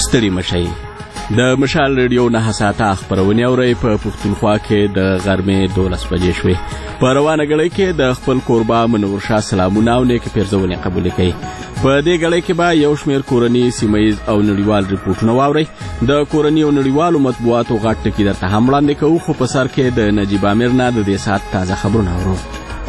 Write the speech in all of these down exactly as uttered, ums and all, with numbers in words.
ستړي مشئ. د مشال ریډیو نه ساعته خبرونه اوري په پښتونخوا کې د غرمې دولس بجې شوې. په روانه غړي کې د خپل کوربه منور شاه سلامونه او نیک پیرزونه قبول کړي. په دې غړي کې به یو شمېر کورني سیمایز او نړیوال ریپورتونه واوري. د کورني او نړیوالو مطبوعاتو غټ ټکی درته هم وړاندې کوو، خو په سر کې د نجیب امیر نه د دې ساعت تازه خبرونه اورو.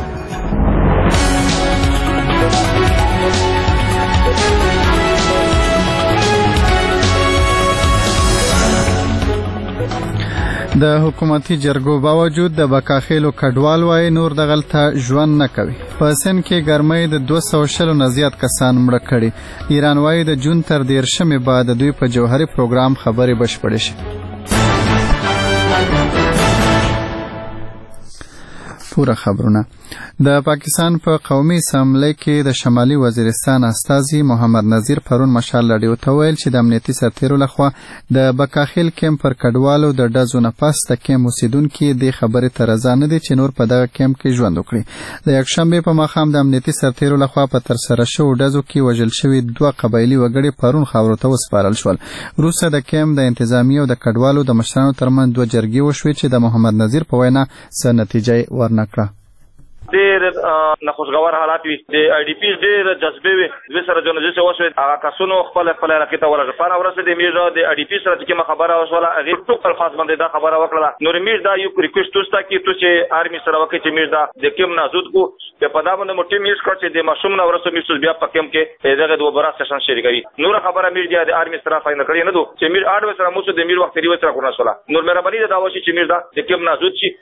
د حکومتي جرګو باوجود د بکاخیلو کډوال وای نور دغلته ژوند نه کوي. په سن کې ګرمۍ د دوه سوه شلو نه زیات کسان مړه کړي. ایران وای د جون تر دیرشمې بعد دوی په جوهري پروګرام خبرې بشپړې شي. پوره خبرونه. د پاکستان په پا قومي اسمبلی کې د شمالي وزیرستان استازي محمد نذیر پرون مشال رادیو ته ویل چې د امنیتي سرتیرو لخوا د بکاخیل کیمپ پر کډوالو د ډزو نه پس د کیمپ اوسیدونکي د خبرې ته رضا نه دي چې نور په دغه کیمپ کې ژوند وکړي. د یکشنبې په ماښام د امنیتي سرتیرو لخوا په ترسره شوو ډزو کې وژل شوي دوه قبایلي وګړي پرون خاورو ته وسپارل شول. وروسته د کیمپ د انتظامیې او د کډوالو د مشرانو ترمنځ دوه جرګې وشوې چې د محمد نذیر په وینا څه نتیجه ورنه کړه. ډېر ناخوشګوار حالات وي. د آی ډي پي ډېر جذبې وي. دوی سره جنازې وشوې. هغه کسونو خپل خپل علاقې ته ورغلل. په هغه ورځ د امیر د آی ډي پي سره چې کومه خبره وشوله هغې ټوک الفاظ باندې دا خبره وکړله. نو امیر دا یو ریکویسټ وستا کې تو چې آرمي سره وکړي چې امیر دا د کیم نازود کو په دا باندې موټی میس کړ چې د ماشوم نو ورسو میس بیا په کیم کې دغه د وبرا سیشن شریکوي. نور خبره امیر دی د آرمي سره فاینل کړی نه دو چې امیر اډو سره مو د امیر وخت ریو سره کړنه شوله. نور مهرباني دا و چې امیر دا د کیم نازود شي.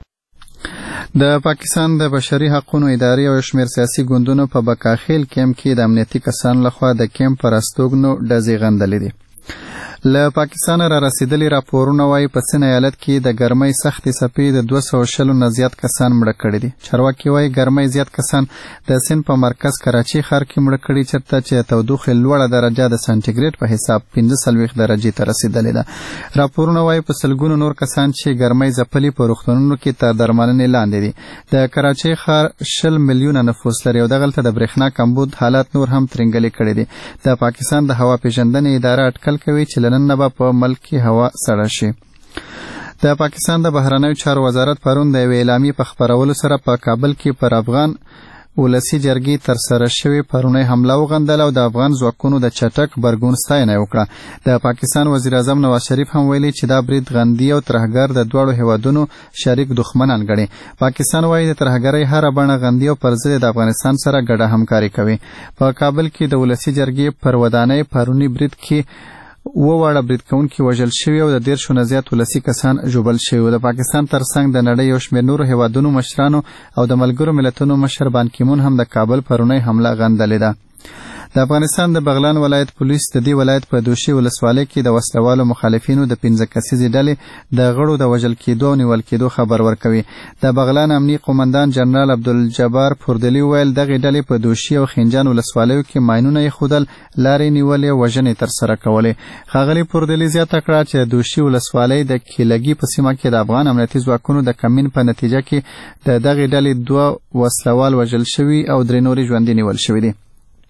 د پاکستان د بشري حقوقو ادارې او شمېر سیاسي ګوندونو په بکاخیل کیمپ کې د امنیتي کسانو لخوا د کیمپ پر استوګنو ډزې غندلې دي. له پاکستان را رسیدلي راپورونه وایي په سن ایالت کې د ګرمۍ سختې څپې د دوه سوه شلو نه زیات کسان مړه کړي دي. چارواکي وایي ګرمۍ زیات کسان د سند په مرکز کراچي ښار کې مړه کړي چېرته چې د تودوخې لوړه درجه د سانټیګریډ په حساب پنځه څلوېښت درجې ته رسیدلې ده. راپورونه وایي په سلګونو نور کسان چې ګرمۍ ځپلي په روغتونونو کې تر درملنې لاندې دي. د کراچۍ ښار شل میلیونه نفوس لري او دغلته د برېښنا کمبود حالات نور هم ترنګلې کړي دي. د پاکستان د هوا پیژندنې اداره اټکل کوي چې نن نه به په ملک کې هوا سړه شي. د پاکستان د بهرنیو چارو وزارت پرون د یوې اعلامیې په خپرولو سره په کابل کې پر افغان ولسی جرګې تر سره شوې پرونی حمله وغندله او د افغان ځواکونو د چټک برګون ستاینه وکړه. د پاکستان وزیر اعظم نواز شریف هم ویلي چې دا برید غندي او ترهګر د دواړو هیوادونو شریک دښمنان ګڼي. پاکستان وایي د ترهګرۍ هره بڼه غندي او پر ضد د افغانستان سره ګډه همکاري کوي. په کابل کې د ولسی جرګې پر ودانۍ پرونی برید کې و واړه برید کوونکي وژل شوي او د دېرشو نه زیات ولسي کسان ژوبل شوي. د پاکستان ترڅنګ د نړۍ یو شمېر نورو هیوادونو مشرانو او د ملګرو ملتونو مشر بان کی مون هم د کابل پرونی حمله غندلې ده. د افغانستان د بغلان ولایت پولیس د دې ولایت په دوشي ولسوالۍ کې د وسلوالو مخالفینو د پنځه کسیزې ډلې د غړو د وژل کېدو او نیول کېدو خبر ورکوي. د بغلان امنیي قومندان جنرال عبدالجبار پوردلي ویل دغې ډلې په دوشي او خنجان ولسوالیو کې ماینونه ایښودل، لارې نیولې او وژنې ترسره کولې. ښاغلي پوردلي زیاته کړه چې د دوشي ولسوالۍ د کیلګي په سیمه کې د افغان امنیتي ځواکونو د کمین په نتیجه کې د دغې ډلې دوه وسلوال وژل شوي او درې نورې ژوندي نیول شوي دي.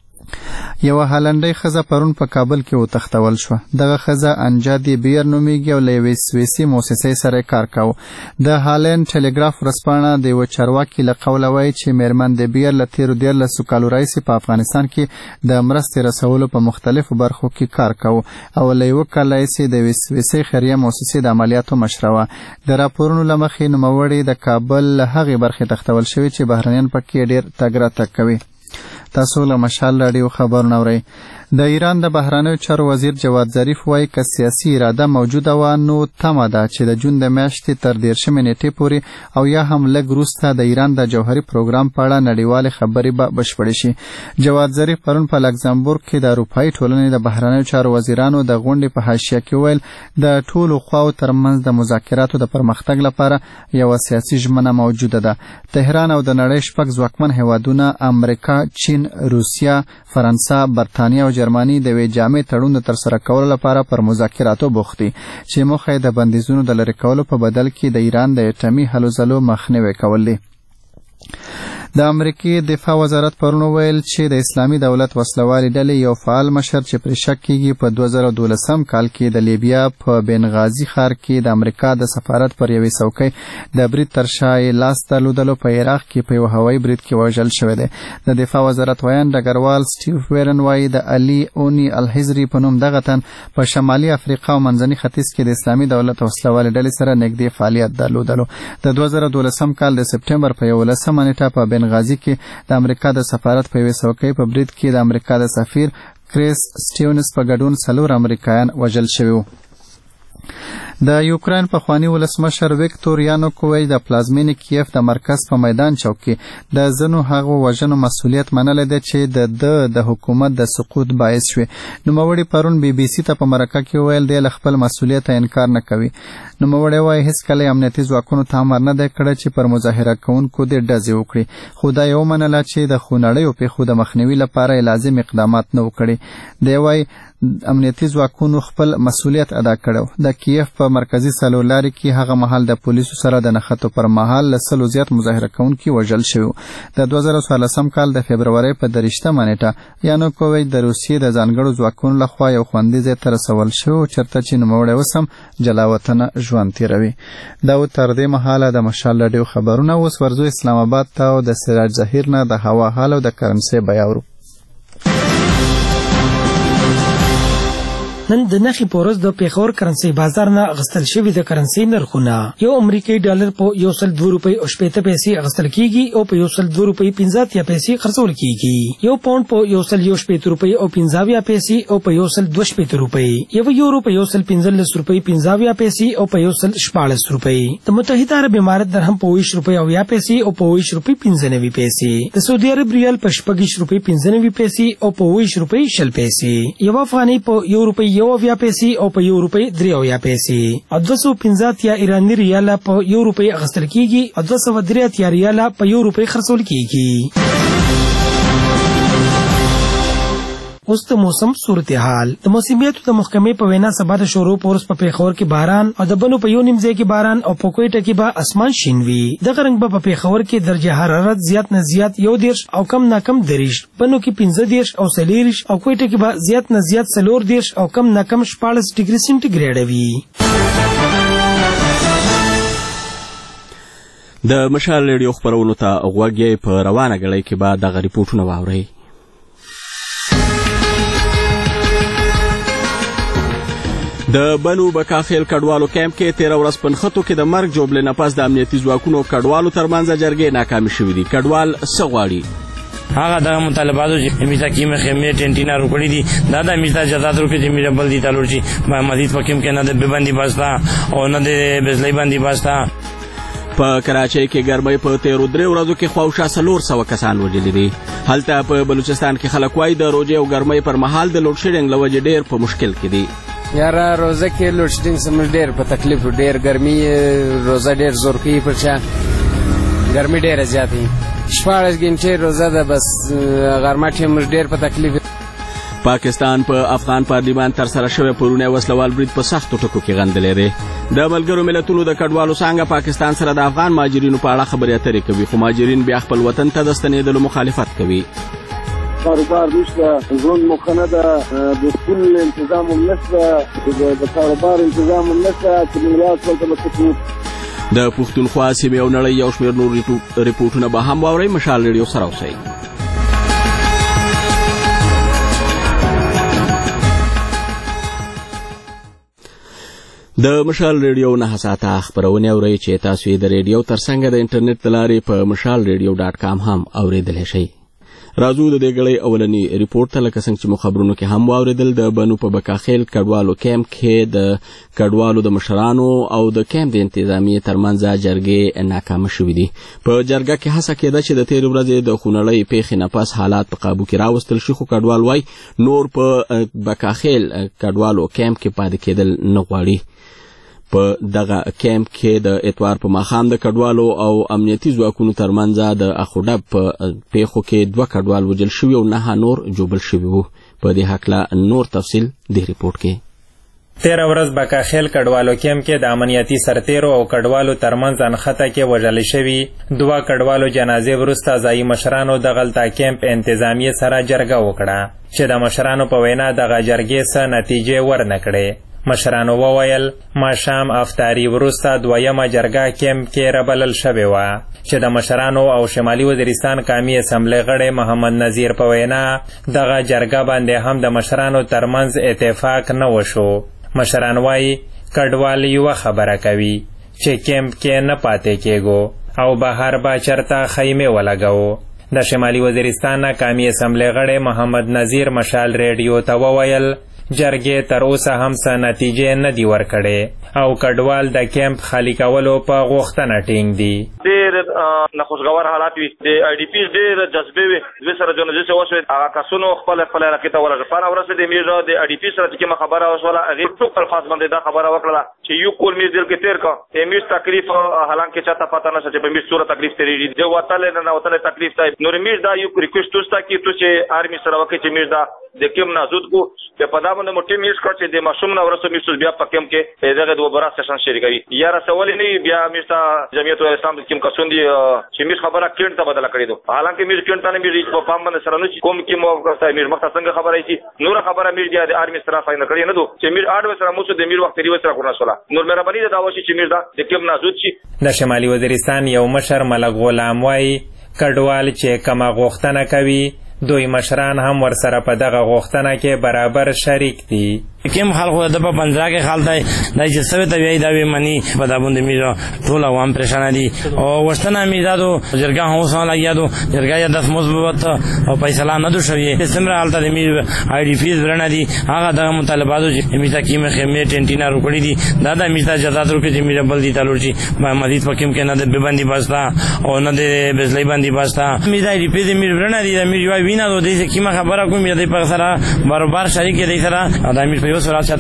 یوه هالنډۍ ښځه پرون په کابل کې وتښتول شوه. دغه ښځه انجادي بیر نومیږي او له یوې سویسي موسسې سره کار کاوه. د هالند ټلګراف ورځپاڼه د یوه چارواکي له قوله وایي چې میرمن د بیر له تېرو دیارلسو کالو راهیسې په افغانستان کې د مرستې رسولو په مختلفو برخو کې کار کاوه او له یوه کال راهیسې د یوې سویسي خیریه موسسې د عملیاتو مشره وه. د راپورونو له مخې نوموړې د کابل له هغې برخې تښتول شوې چې بهرنیان پکې ډېر تګ راتګ کوي. تاسو له مشال راډیو خبرونه اورئ. د ایران د بهرنیو چارو وزیر جواد ظریف وایي که سیاسي اراده موجوده وه نو تمه ده چې د جون د میاشتې تر دېرشمې نیټې پورې او یا هم لږ وروسته د ایران د جوهري پروګرام په اړه نړیوالې خبرې به بشپړې شي. جواد ظریف پرون په لکزمبورګ کې د اروپایي ټولنې د بهرنیو چارو وزیرانو د غونډې په حاشیه کې ویل د ټولو خواو ترمنځ د مذاکراتو د پرمختګ لپاره یوه سیاسي ژمنه موجوده ده. تهران او د نړۍ شپږ ځواکمن هیوادونه امریکا، چین، روسیه، فرانسه، برطانیه او جرمني د یوې جامع تړون د ترسره کولو لپاره پر مذاکراتو بوخت دي چې موخه یې د بندیزونو د لرې کولو په بدل کې د ایران د اټومي هلو ځلو مخنیوی کول دي. د امریکای دفاع وزارت پرون ویل چې د اسلامي دولت وسلوالې ډلې یو فعال مشر چې پر شک کېږي په دوه زره دولسم کال کې د لیبیا په بنغازي ښار کې د امریکا د سفارت پر یوې څوکۍ د برید تر شا یې لاس درلودلو په عراق کې په یو هوایي برید کې وژل شوی دی. د دفاع وزارت ویان ډګروال سټیو ویرن وایي د علي اونی الحزري په نوم دغه تن په شمالي افریقا او منځني ختیځ کې د اسلامي دولت وسلوالې ډلې سره نږدې فعالیت درلودلو. د دوه زره دولسم کال د سپټمبر په یولسمه نیټه په بنغازي کې د امریکا د سفارت په یوې څوکۍ په برید کې د امریکا د سفیر کریس سټیونز په ګډون څلور امریکایان وژل شوي وو. د یوکرين پخوانی ولسمشر ویکتور یانوکوویچ د پلازمینې کیف د مرکز په میدان چوک کې د ځینو هغو وژنو مسؤلیت منلی دی چې د د د حکومت د سقوط باعث شوې. نوموړي پرون بي بي سي ته په مرکه کې ویل دی له خپل مسؤلیت انکار نه کوي. نوموړي وایي هیڅکله امنیتي ځواکونو ته امر نه دی کړی چې پر مظاهره کوونکو دې ډزې وکړي، خو دا یې ومنله چې د خونړیو پیښو د مخنیوي لپاره لازم اقدامات نه وکړي. دی وایي امنیتي ځواکونو خپل مسؤلیت ادا کړو. د کیف په مرکزی سالولاري کې هغه مهال د پولیسو سره د نښتو پر مهال له سلو زیات مظاهره کوونکي وژل شوي. د دوه زره څوارلسم کال د فبرورۍ په دریشتمه نیټه یانوکوویچ د روسیې د ځانګړو ځواکونو لخوا یو خوندي ځای ته رسول شوی چېرته چې نوموړی اوس هم جلا وطنه ژوند تېروي. دا و تر دې مهاله د مشال راډیو خبرونه. اوس ورځو اسلام آباد ته او د سراج ظهیر نه د هوا حال او د کرنسۍ بیه اورو. نن د نخي پورز د پیښور کرنسي بازار نه اغستل شوی د کرنسي نرخونه یو امریکایي ډالر په یو سل دوه روپۍ او شپږ پیسې اغستل کیږي او په یو سل دوه روپۍ پنځه پیسې خرڅول کیږي. یو پاوند په یو سل یو شپږ روپۍ او پنځه پیسې او په یو سل دوه شپږ روپۍ، یو یورو په یو سل پنځلس روپۍ پنځه پیسې او په یو سل شپاړس روپۍ. د متحده عرب امارات درهم په ویش روپۍ او یا پیسې او په ویش روپۍ پنځه پیسې. د سعودي عرب ریال په شپږ روپۍ پنځه پیسې او په ویش روپۍ شل پیسې. یو افغاني په یو روپۍ یو اویا پیسې او په یو روپۍ درې اویا پیسې. او دوه سوه پنځه اتیا ایراني ریاله په یو روپۍ اخیستل کیږي او دوه سوه درې اتیا ریاله په یو روپۍ خرڅول کیږي. اوس د موسم صورتحال. د موسمیاتو د محکمې په وینا سبا د شروع پورس په پیښور کې باران او د بنو په یو نیم ځای کې باران او په کوټه کې به اسمان شین وي. دغه رنګ به په پیښور کې درجه حرارت زیات نه زیات یو دیرش او کم نه کم دریش، بنو کې پنځه دیرش او څلېرویشت او کوټه کې به زیات نه زیات څلور دیرش او کم نه کم شپاړس ډیګري سینټیګریډ وي. د مشال ریډیو خبرونو ته غوږ یې په روانه غړۍ کې به دغه ریپورټونه واورئ. د بنو بکاخیل کډوالو کیمپ کې تیره ورځ په نښتو کې د مرګ جوړې نه پس د امنیتي ځواکونو کډوالو ترمنځ جرګې ناکامې شوې دي. کډوال څه غواړي؟ هغه د مطالباتو چې میتا کیمه خیمه ټینټینا روکړي دي دا د میتا جزات روکې چې میرا بل دي تلور شي مزید پکیم کې نه د بندي باستا او نه د بزلې بندي باستا. په کراچۍ کې ګرمۍ په تیرو درې ورځو کې خواوشا څلور سوه کسان وژلي دي. هلته په بلوچستان کې خلک وایي د روژې او ګرمۍ پر مهال د لوډ شیډینګ له وجې ډېر په مشکل کې دي. یاره روزه کې لوډ شیډینګ سمج ډېر په تکلیف ډېر ګرمي روزه ډېر زور کوي پر چا ګرمي ډېره زیاته وي. شپاړس ګنټې روزه ده بس غرمه ټیم ډېر په تکلیف. پاکستان په پا افغان پارلیمان تر سره شوی پرونی وسلوال برید په سختو ټکو کې غندلی دی. د ملګرو ملتونو د کډوالو څانګه پاکستان سره د افغان مهاجرینو په اړه خبرې اترې کوي، خو مهاجرین بیا خپل وطن ته د ستنېدلو مخالفت کوي. کاروبار نشته، ژوند موخه نه ده، د سکول انتظام هم نشته، د کاروبار انتظام هم نشته چې موږ لاس ولته وکړو. د پښتونخوا سیمې او نړۍ یو شمېر نور ریپورټونه به هم واورئ. مشال ریډیو سره اوسئ. د مشال ریډیو نه ساته خبرونه اورئ چې تاسو یې د ریډیو ترڅنګ د انټرنیټ د لارې په مشال ریډیو ډاټ کام هم اوریدلی شئ. راځو د دې غړې اولنی ریپورت ته لکه څنګه چې مو خبرونو کې هم واوریدل. د بنو په بکاخیل کډوالو کیمپ کې د کډوالو د مشرانو او د کیمپ د انتظامیې ترمنځ جرګې ناکامه شوې دي. په جرګه کې هڅه کېده چې د تېرې ورځې د خونړۍ پیښې نه پس حالات په قابو کې راوستل شي، خو کډوال وایي نور په بکاخیل کډوالو کیمپ کې پاتې کېدل نه غواړي. په دغه کیمپ کې د اتوار په ماښام د کډوالو او امنیتي ځواکونو ترمنځ د اخوډب په پیښو کې دوه کډوال وژل شوي او نهه نور جوبل شوي وو. په دې هکله نور تفصیل دې ریپورټ کې. تیر ورځ بکاخیل کډوالو کیمپ کې د امنیتي سرتیرو او کډوالو ترمنځ انخته کې وژل شوي دوه کډوالو جنازې وروسته ځایي مشرانو د غلطه کیمپ انتظامیې سره جرګه وکړه چې د مشرانو په وینا دغه جرګې څه نتیجې ورنه کړې. مشرانو وویل ماښام افطاري وروسته دویمه جرګه کیمپ کې رابلل شوې وه چې د مشرانو او شمالي وزیرستان قومي اسمبلۍ غړی محمد نذیر په وینا دغه جرګه باندې هم د مشرانو ترمنځ اتفاق نه وشو. مشران وایي کډوال یوه خبره کوي چې کیمپ کې نه پاتې کېږو او بهر به چرته خیمې ولګوو. د شمالي وزیرستان نه قومي اسمبلۍ غړی محمد نذیر مشال ریډیو ته وویل جرګې تر اوسه هم څه نتیجې نه دي ورکړې او کډوال د کیمپ خالي کولو په غوښتنه ټینګ دي. ډېر ناخوشګوار حالات وي، د آی ډي پیز ډېر جذبې وي، دوی سره جنازې وشوې، هغه کسونو خپل خپل علاقې ته ورغلل. پاره ورسېدې میږه د آی ډي پي سره چې کومه خبره وشوله هغې ټوک الفاظ باندې دا خبره وکړله چې یو کول میز دل کې تېر کړه. د میز تکلیف حالانکې چاته پته نشته چې په میز څومره تکلیف تېرېږي، د وتلی نه نوتلی تکلیف دی. نو میز دا یو ریکویسټ توسته کړي تو چې آرمي سره وکړي چې میز دا د کیم نازود کو په دا باندې موټی میز کړ چې د ماشوم نه ورسو میز بیا په کیم کې دغه دوه برا سیشن شریکوي یا رسول نه بیا میز جمعیت اسلام کیم کسون دي چې میز خبره کینټ ته بدل کړی دو. حالانکه میز کینټ نه میز په پام باندې سره نه کوم کې مو کوي میز مخ څنګه خبره شي نور خبره میز دی د آرمي سره فاین کړی نه دو چې میز اډ سره مو د میز وخت ری وسره کورنا سره نور مهرباني دا وشي چې میز دا د کیم نازود شي. د شمالي وزیرستان یو مشر ملک غلام وایي کډوال چې کومه غوښتنه کوي دوی مشران هم ورسره په دغه غوښتنه کې برابر شریک دي. کیم خلکو د په پنځه کې خال دی دای چې سوي ته وی دا وی منی په دا باندې میرا ټول عوام پریشان دي او وشتنه میزادو جرګه هو سره لګیادو جرګه یا داس مثبت او فیصله نه دو شوی سمره حالت د میر آی ډی فیز ورنه دي هغه د مطالباتو چې میتا کیمه خیمه ټینټینا روکړی دي دا د میتا جزات ورکړي چې میرا بل دي تلور شي مزید پکیم کې نه د بندي باستا او نه د بزلی باندې باستا میتا آی ډی فیز میر ورنه دي د میر وینا دو دې کیمه خبره کوم دې په سره برابر شریک دي سره د امیر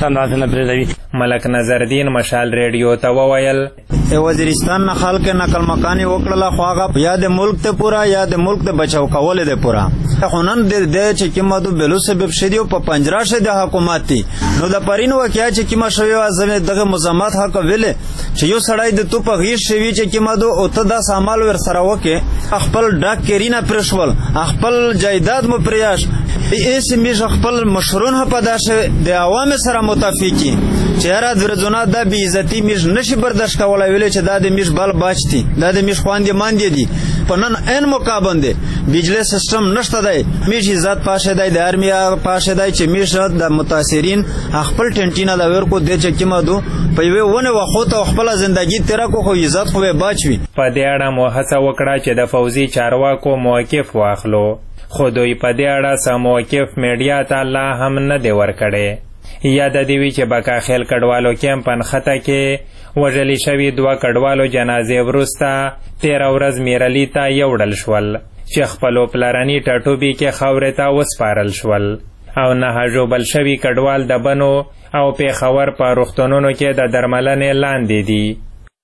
ملک نظردین مشال ریډیو ته وویل وزیرستان نه خلک نقل مکانی وکړله خو هغه یا د ملک ته پورا یا د ملک د بچاو کول دی پورا خو نن د چې کومه د بلو سبب شدی په پنجره شه د حکومت دی نو د پرین وکیا چې کومه شوی ازمه دغه مزامات حق ویل چې یو سړی د تو په غیر شوی چې کومه دو او ته د سامان ور سره وکي خپل ډاک کرینا پرشول خپل جایداد مو پریاش ایس میش خپل مشرون په داشه د عوام سره متفقی چې را درځونه د بی عزتی میش نشي برداشت کولای ویل چې د میش بل بچتي د میش خواندې ماندې دي په نن ان مقابله بجلی سیستم نشته دی میش عزت پاشه دی د ارمیا پاشه دی چې میش د متاثرین خپل ټنټینا د ورکو د چې کیمادو په یوه ونه وخت خپل ژوندۍ تیر کو خو عزت خو بچوي. په دې اړه مو هڅه وکړه چې د فوزي چارواکو موقف واخلو خو دوی په دې اړه سم موقف میډیا ته لا هم نه دی ورکړی. یا د دې وی چې بکاخیل کډوالو کیمپ انخته کې وژل شوي دوه کډوالو جنازې وروسته تیر ورځ میرلی ته یوړل شول چې خپلو پلرني ټاټوبي کې خاورې ته وسپارل شول او نه ژوبل شوي کډوال د بنو او پیښور په روغتونونو کې د درملنې لاندې دي.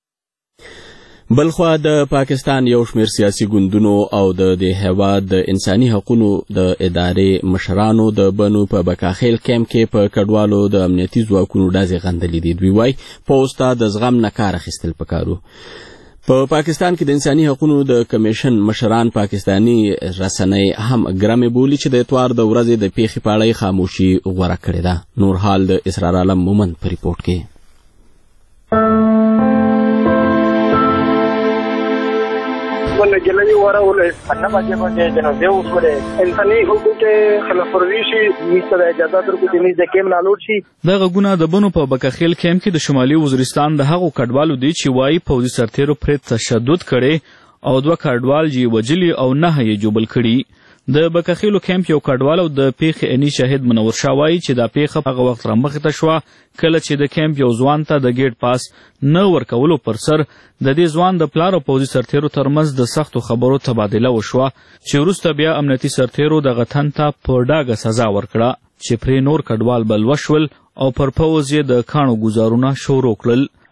بلخوا د پاکستان یو شمیر سیاسي ګوندونو او د د هیواد د انساني حقوقو د ادارې مشرانو د بنو په بکاخیل کیمپ کې په کډوالو د امنیتي ځواکونو ډزې غندلې دي. دوی وایي پوسټه د زغم نه کار اخیستل پکارو. په پاکستان کې د انساني حقوقو د کمیشن مشران پاکستانی رسنۍ هم ګرمې بولي چې د اتوار د ورځې د پیښې په اړه خاموشي غوره کړې ده. نور حال د اسرار عالم مومند په ریپورت کې. جلنی واره ولې انا باندې باندې جنازه وکړه انساني حقوق خلاف ورزي شي مستر اجازه ترکو چې د کیم نالور شي. د غونه د بنو په بکاخیل کیمپ کې د شمالي وزیرستان د هغو کډوالو دي چې وايي پوځي سرتیرو پر تشدد کړي او دوه کډوال جی وجلی او نه یې جوبل کړي. د بکاخیلو کیمپ یو کډوالو د پیښې اني شاهد منور شاوای چې دا پیښه هغه وخت رامخ ته شو کله چې د کیمپ یو ځوان ته د گیټ پاس نه ورکولو پر سر د دې ځوان د پلار او پوځي سرتیرو ترمنځ د سختو خبرو تبادله وشوه چې وروسته بیا امنیتي سرتیرو دغه تن ته په ډاګه سزا ورکړه چې پرې نور کډوال بل وشول او پر پوځ یې د کاڼو ګزارونه شروع کړل.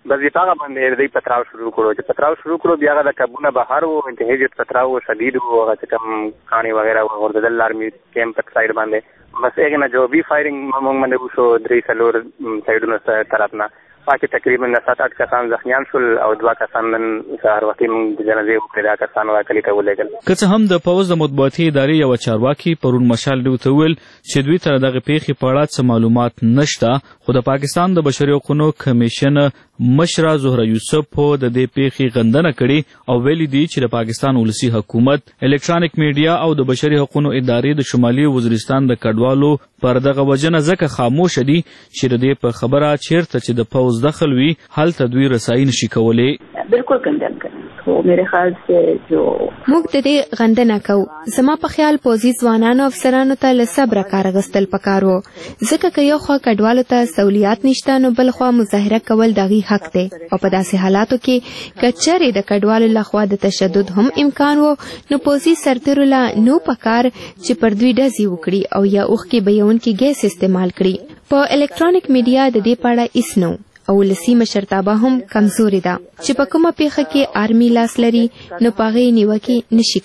بس په هغه باندې دوی پتراو شروع کړو چې پتراو شروع کړو بیا هغه د کابونه بهر وو انتهایی پتراو شدید وو هغه چې کوم کاڼي وغیره ورغورځېدل آرمي کیمپ تک سایډ باندې بس هغې نه جوابي فایرنګ موږ باندې وشو درې څلور سایډونو طرف نه پاکې تقریبا سات اټ کسان زخمیان شول او دوه کسان نن سهار وختي موږ د جنازې وکړې دا کسان واکلي ته ولېږل. که څه هم د پوځ د مطبوعاتي ادارې یوه چارواکي پرون مشال ډیو ته وویل چې دوی ته دغه پیښې په اړه څه معلومات نشته، خو د پاکستان د بشري حقوقو کمیشن مشره زهره یوسف د دې پیښې غندنه کړې او ویلي دي چې د پاکستان ولسي حکومت، الکترونیک میډیا او د بشري حقوقو ادارې د شمالي وزیرستان د کډوالو پر دغه وجنه ځکه خاموش دي چې د دې په خبره چیرته چې د پوځ دخل وي هلته دوی رسایي نشي کولی. بالکل کنډم کوي خو میرے خیال سے جو موږ د دې غندنه کوو. زما په خیال پوځي ځوانانو افسرانو ته له صبره کار اخیستل پکار وو، ځکه که یو خوا کډوالو ته سہولیات نشته نو بل خوا مظاهره کول د هغوی حق دی او په داسې حالاتو کې که چیرې د کډوالو لخوا د تشدد هم امکان وو نو پوځي سرتیرو له نو پکار چې پر دوی ډزې وکړي او یا اوښکې بهیونکي ګیس استعمال کړي. په الکترونیک میډیا د دې په اړه هیڅ نه او ولسي مشرتابه هم کمزوري ده چې په کومه پیښه کې آرمي لاس لري نو په هغې نیوکې نشي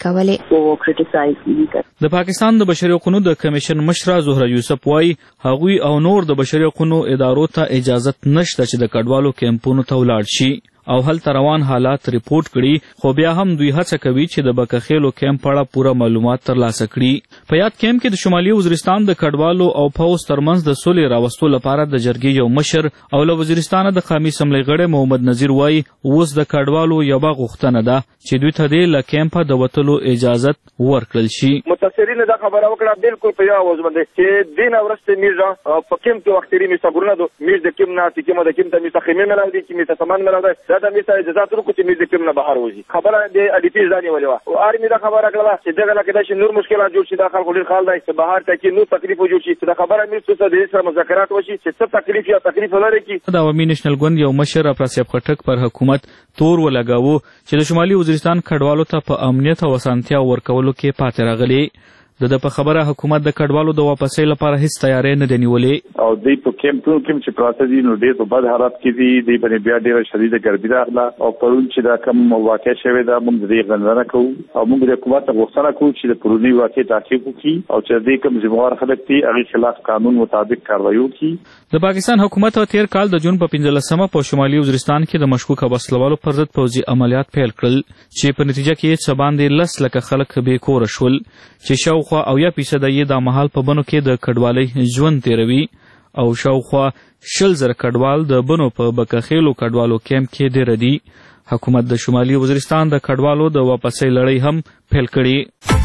کولی. د پاکستان د بشري حقوقو د کمیشن مشره زهره یوسف وایي هغوی او نور د بشري حقوقو ادارو ته اجازت نشته چې د کډوالو کیمپونو ته ولاړ شي او هلته روان حالات ریپورټ کړي، خو بیا هم دوی هڅه کوي چې د بکخیلو کیمپ په اړه پوره معلومات ترلاسه کړي. په یاد کیمپ کې د شمالي وزیرستان د کډوالو او پوځ ترمنځ د سولې راوستو لپاره د جرګې یو مشر او له وزیرستانه د قومي اسمبلۍ غړی محمد نذیر وایي اوس د کډوالو یوه غوښتنه ده چې دوی ته دې له کیمپه د وتلو اجازت ورکړل شي. متاثرین دا خبره وکړه بالکل په یو اواز باندې چې دین ورسته میرزا په کیمپ کې وختري می صبرونه دو میرز د کیم نه چې کیم د کیم ته می تخمین ملاو دي چې می تسمان ملاو ده دا د می ته اجازه ورکړو چې میرز د کیم نه بهر وځي. خبره د اډی پی ځاني ولې او آرمي دا خبره کړله چې دغه لکه د نور مشکلات جوړ شي داخل خلک خال دی چې بهر ته کې نو تکلیف جوړ شي دا خبره میرز څه د سره مذاکرات وشي چې څه تکلیف یا تکلیف لري کې د عوامي نېشنل ګوند یو مشر افراسیاب خټک پر حکومت تور ولګاوه چې د شمالي وزیرستان کډوالو ته په امنیت او اسانتیا ورکولو کې پاتې راغلي. د د په خبره حکومت د کډوالو د واپسۍ لپاره هیڅ تیاری نه دی نیولې او دوی په کیمپونو کې چې پراته دي نو ډېر په بد حالت کې دي، دوی باندې بیا ډېره شدیده ګرمي راغله او پرون چې دا کوم واقع شوې ده موږ د دې غندنه کوو او موږ د حکومت غوښتنه کوو چې د پروني واقع تعقیب وکړي او چې دې کوم ذمہوار خلک دي هغې خلاف قانون مطابق کاروایي وکړي. د پاکستان حکومت تیر کال د جون په پنځلسمه په شمالي وزیرستان کې د مشکوکه وسلوالو پر ضد پوځي عملیات پیل کړل چې په نتیجه کې څه باندې لس لکه خلک بې کوره شول چې شاوخوا اویا فیصده یې دا مهال په بنو کې د کډوالۍ ژوند تیروي او شاوخوا شل زره کډوال د بنو په بکخیلو کډوالو کیمپ کې ډېر دي. حکومت د شمالي وزیرستان د کډوالو د واپسۍ لړۍ هم پیل کړې.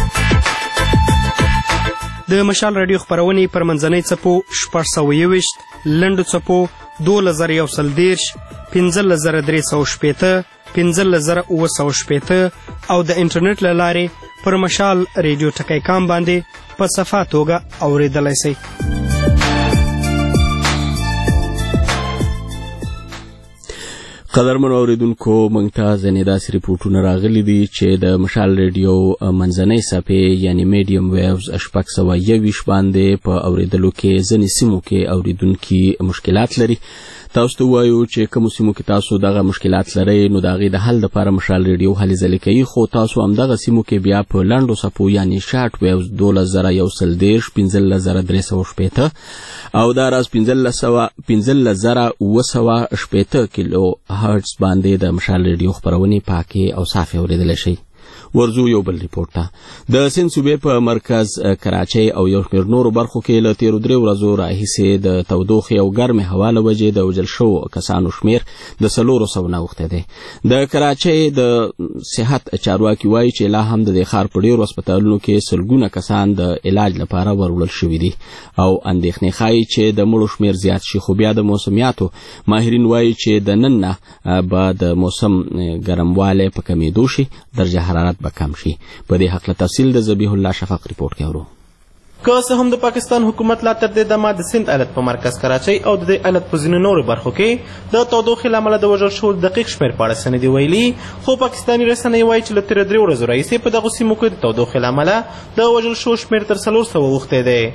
د مشال راډیو خپرونې پر منځنۍ څپو شپږ سوه یوویشت، لنډو څپو دولس زره یو سل دېرش، پنځلس زره درې سوه شپېته، پنځلس زره اووه سوه شپېته او د انټرنیټ له لارې پر مشال ریډیو ټکی کام باندې په صفا توګه اورېدلی شئ. قدرمنو اوریدونکو موږ ته ځینې داسې ریپورټونه راغلي دي چې د مشال ریډیو منځنۍ څپې یعنې میډیم ویوز شپږ سوه یوویشت باندې په اورېدلو کې ځینې سیمو کې اوریدونکي مشکلات لري. تاسو ته وایو چې کومو سیمو کې تاسو دغه مشکلات لرئ نو د هغې د حل دپاره مشال ریډیو هلې ځلې کوي، خو تاسو همدغه سیمو کې بیا په لنډو څپو یعنې شارټ ویوز دولس زره یو سل دېرش، پنځلس زره درې سوه شپېته او دا راز پنځلس زره اووه سوه شپېته کیلو هرټز باندې د مشال ریډیو خپرونې پاکې او صافې اورېدلی شئ. ورځو یو بل ریپورټ ته د سند صوبې په مرکز کراچۍ او یو شمېر نورو برخو کې له تېرو درې ورځو راهیسې د تودوخې او ګرمې هوا له وجې د وژل شوو کسانو شمېر د څلورو سوو نه اوښتی دی. د کراچۍ د صحت چارواکي وایي چې لا هم د دې ښار په ډېرو هسپتالونو کې سلګونه کسان د علاج لپاره وروړل شوي دي او اندېښنې ښایي چې د مړو شمېر زیات شي، خو بیا د موسمیاتو ماهرین وایي چې د نن نه به د موسم ګرموالی په کمېدو شي، درجه حرارت به کم شي. په دې هکله تفصیل د ذبیح الله شفق ریپورټ کې اورو. که څه هم د پاکستان حکومت لا تر دې دمه د سند ایالت په مرکز کراچۍ او د دې ایالت په ځینو نورو برخو کې د تودوخې له امله د وژل شوو دقیق شمېر په اړه څه نه دي ویلي، خو پاکستاني رسنۍ وایي چې له تېرو درې ورځو راهیسې په دغو سیمو کې د تودوخې له امله د وژل شوو شمېر تر څلور سوه اوښتی دی.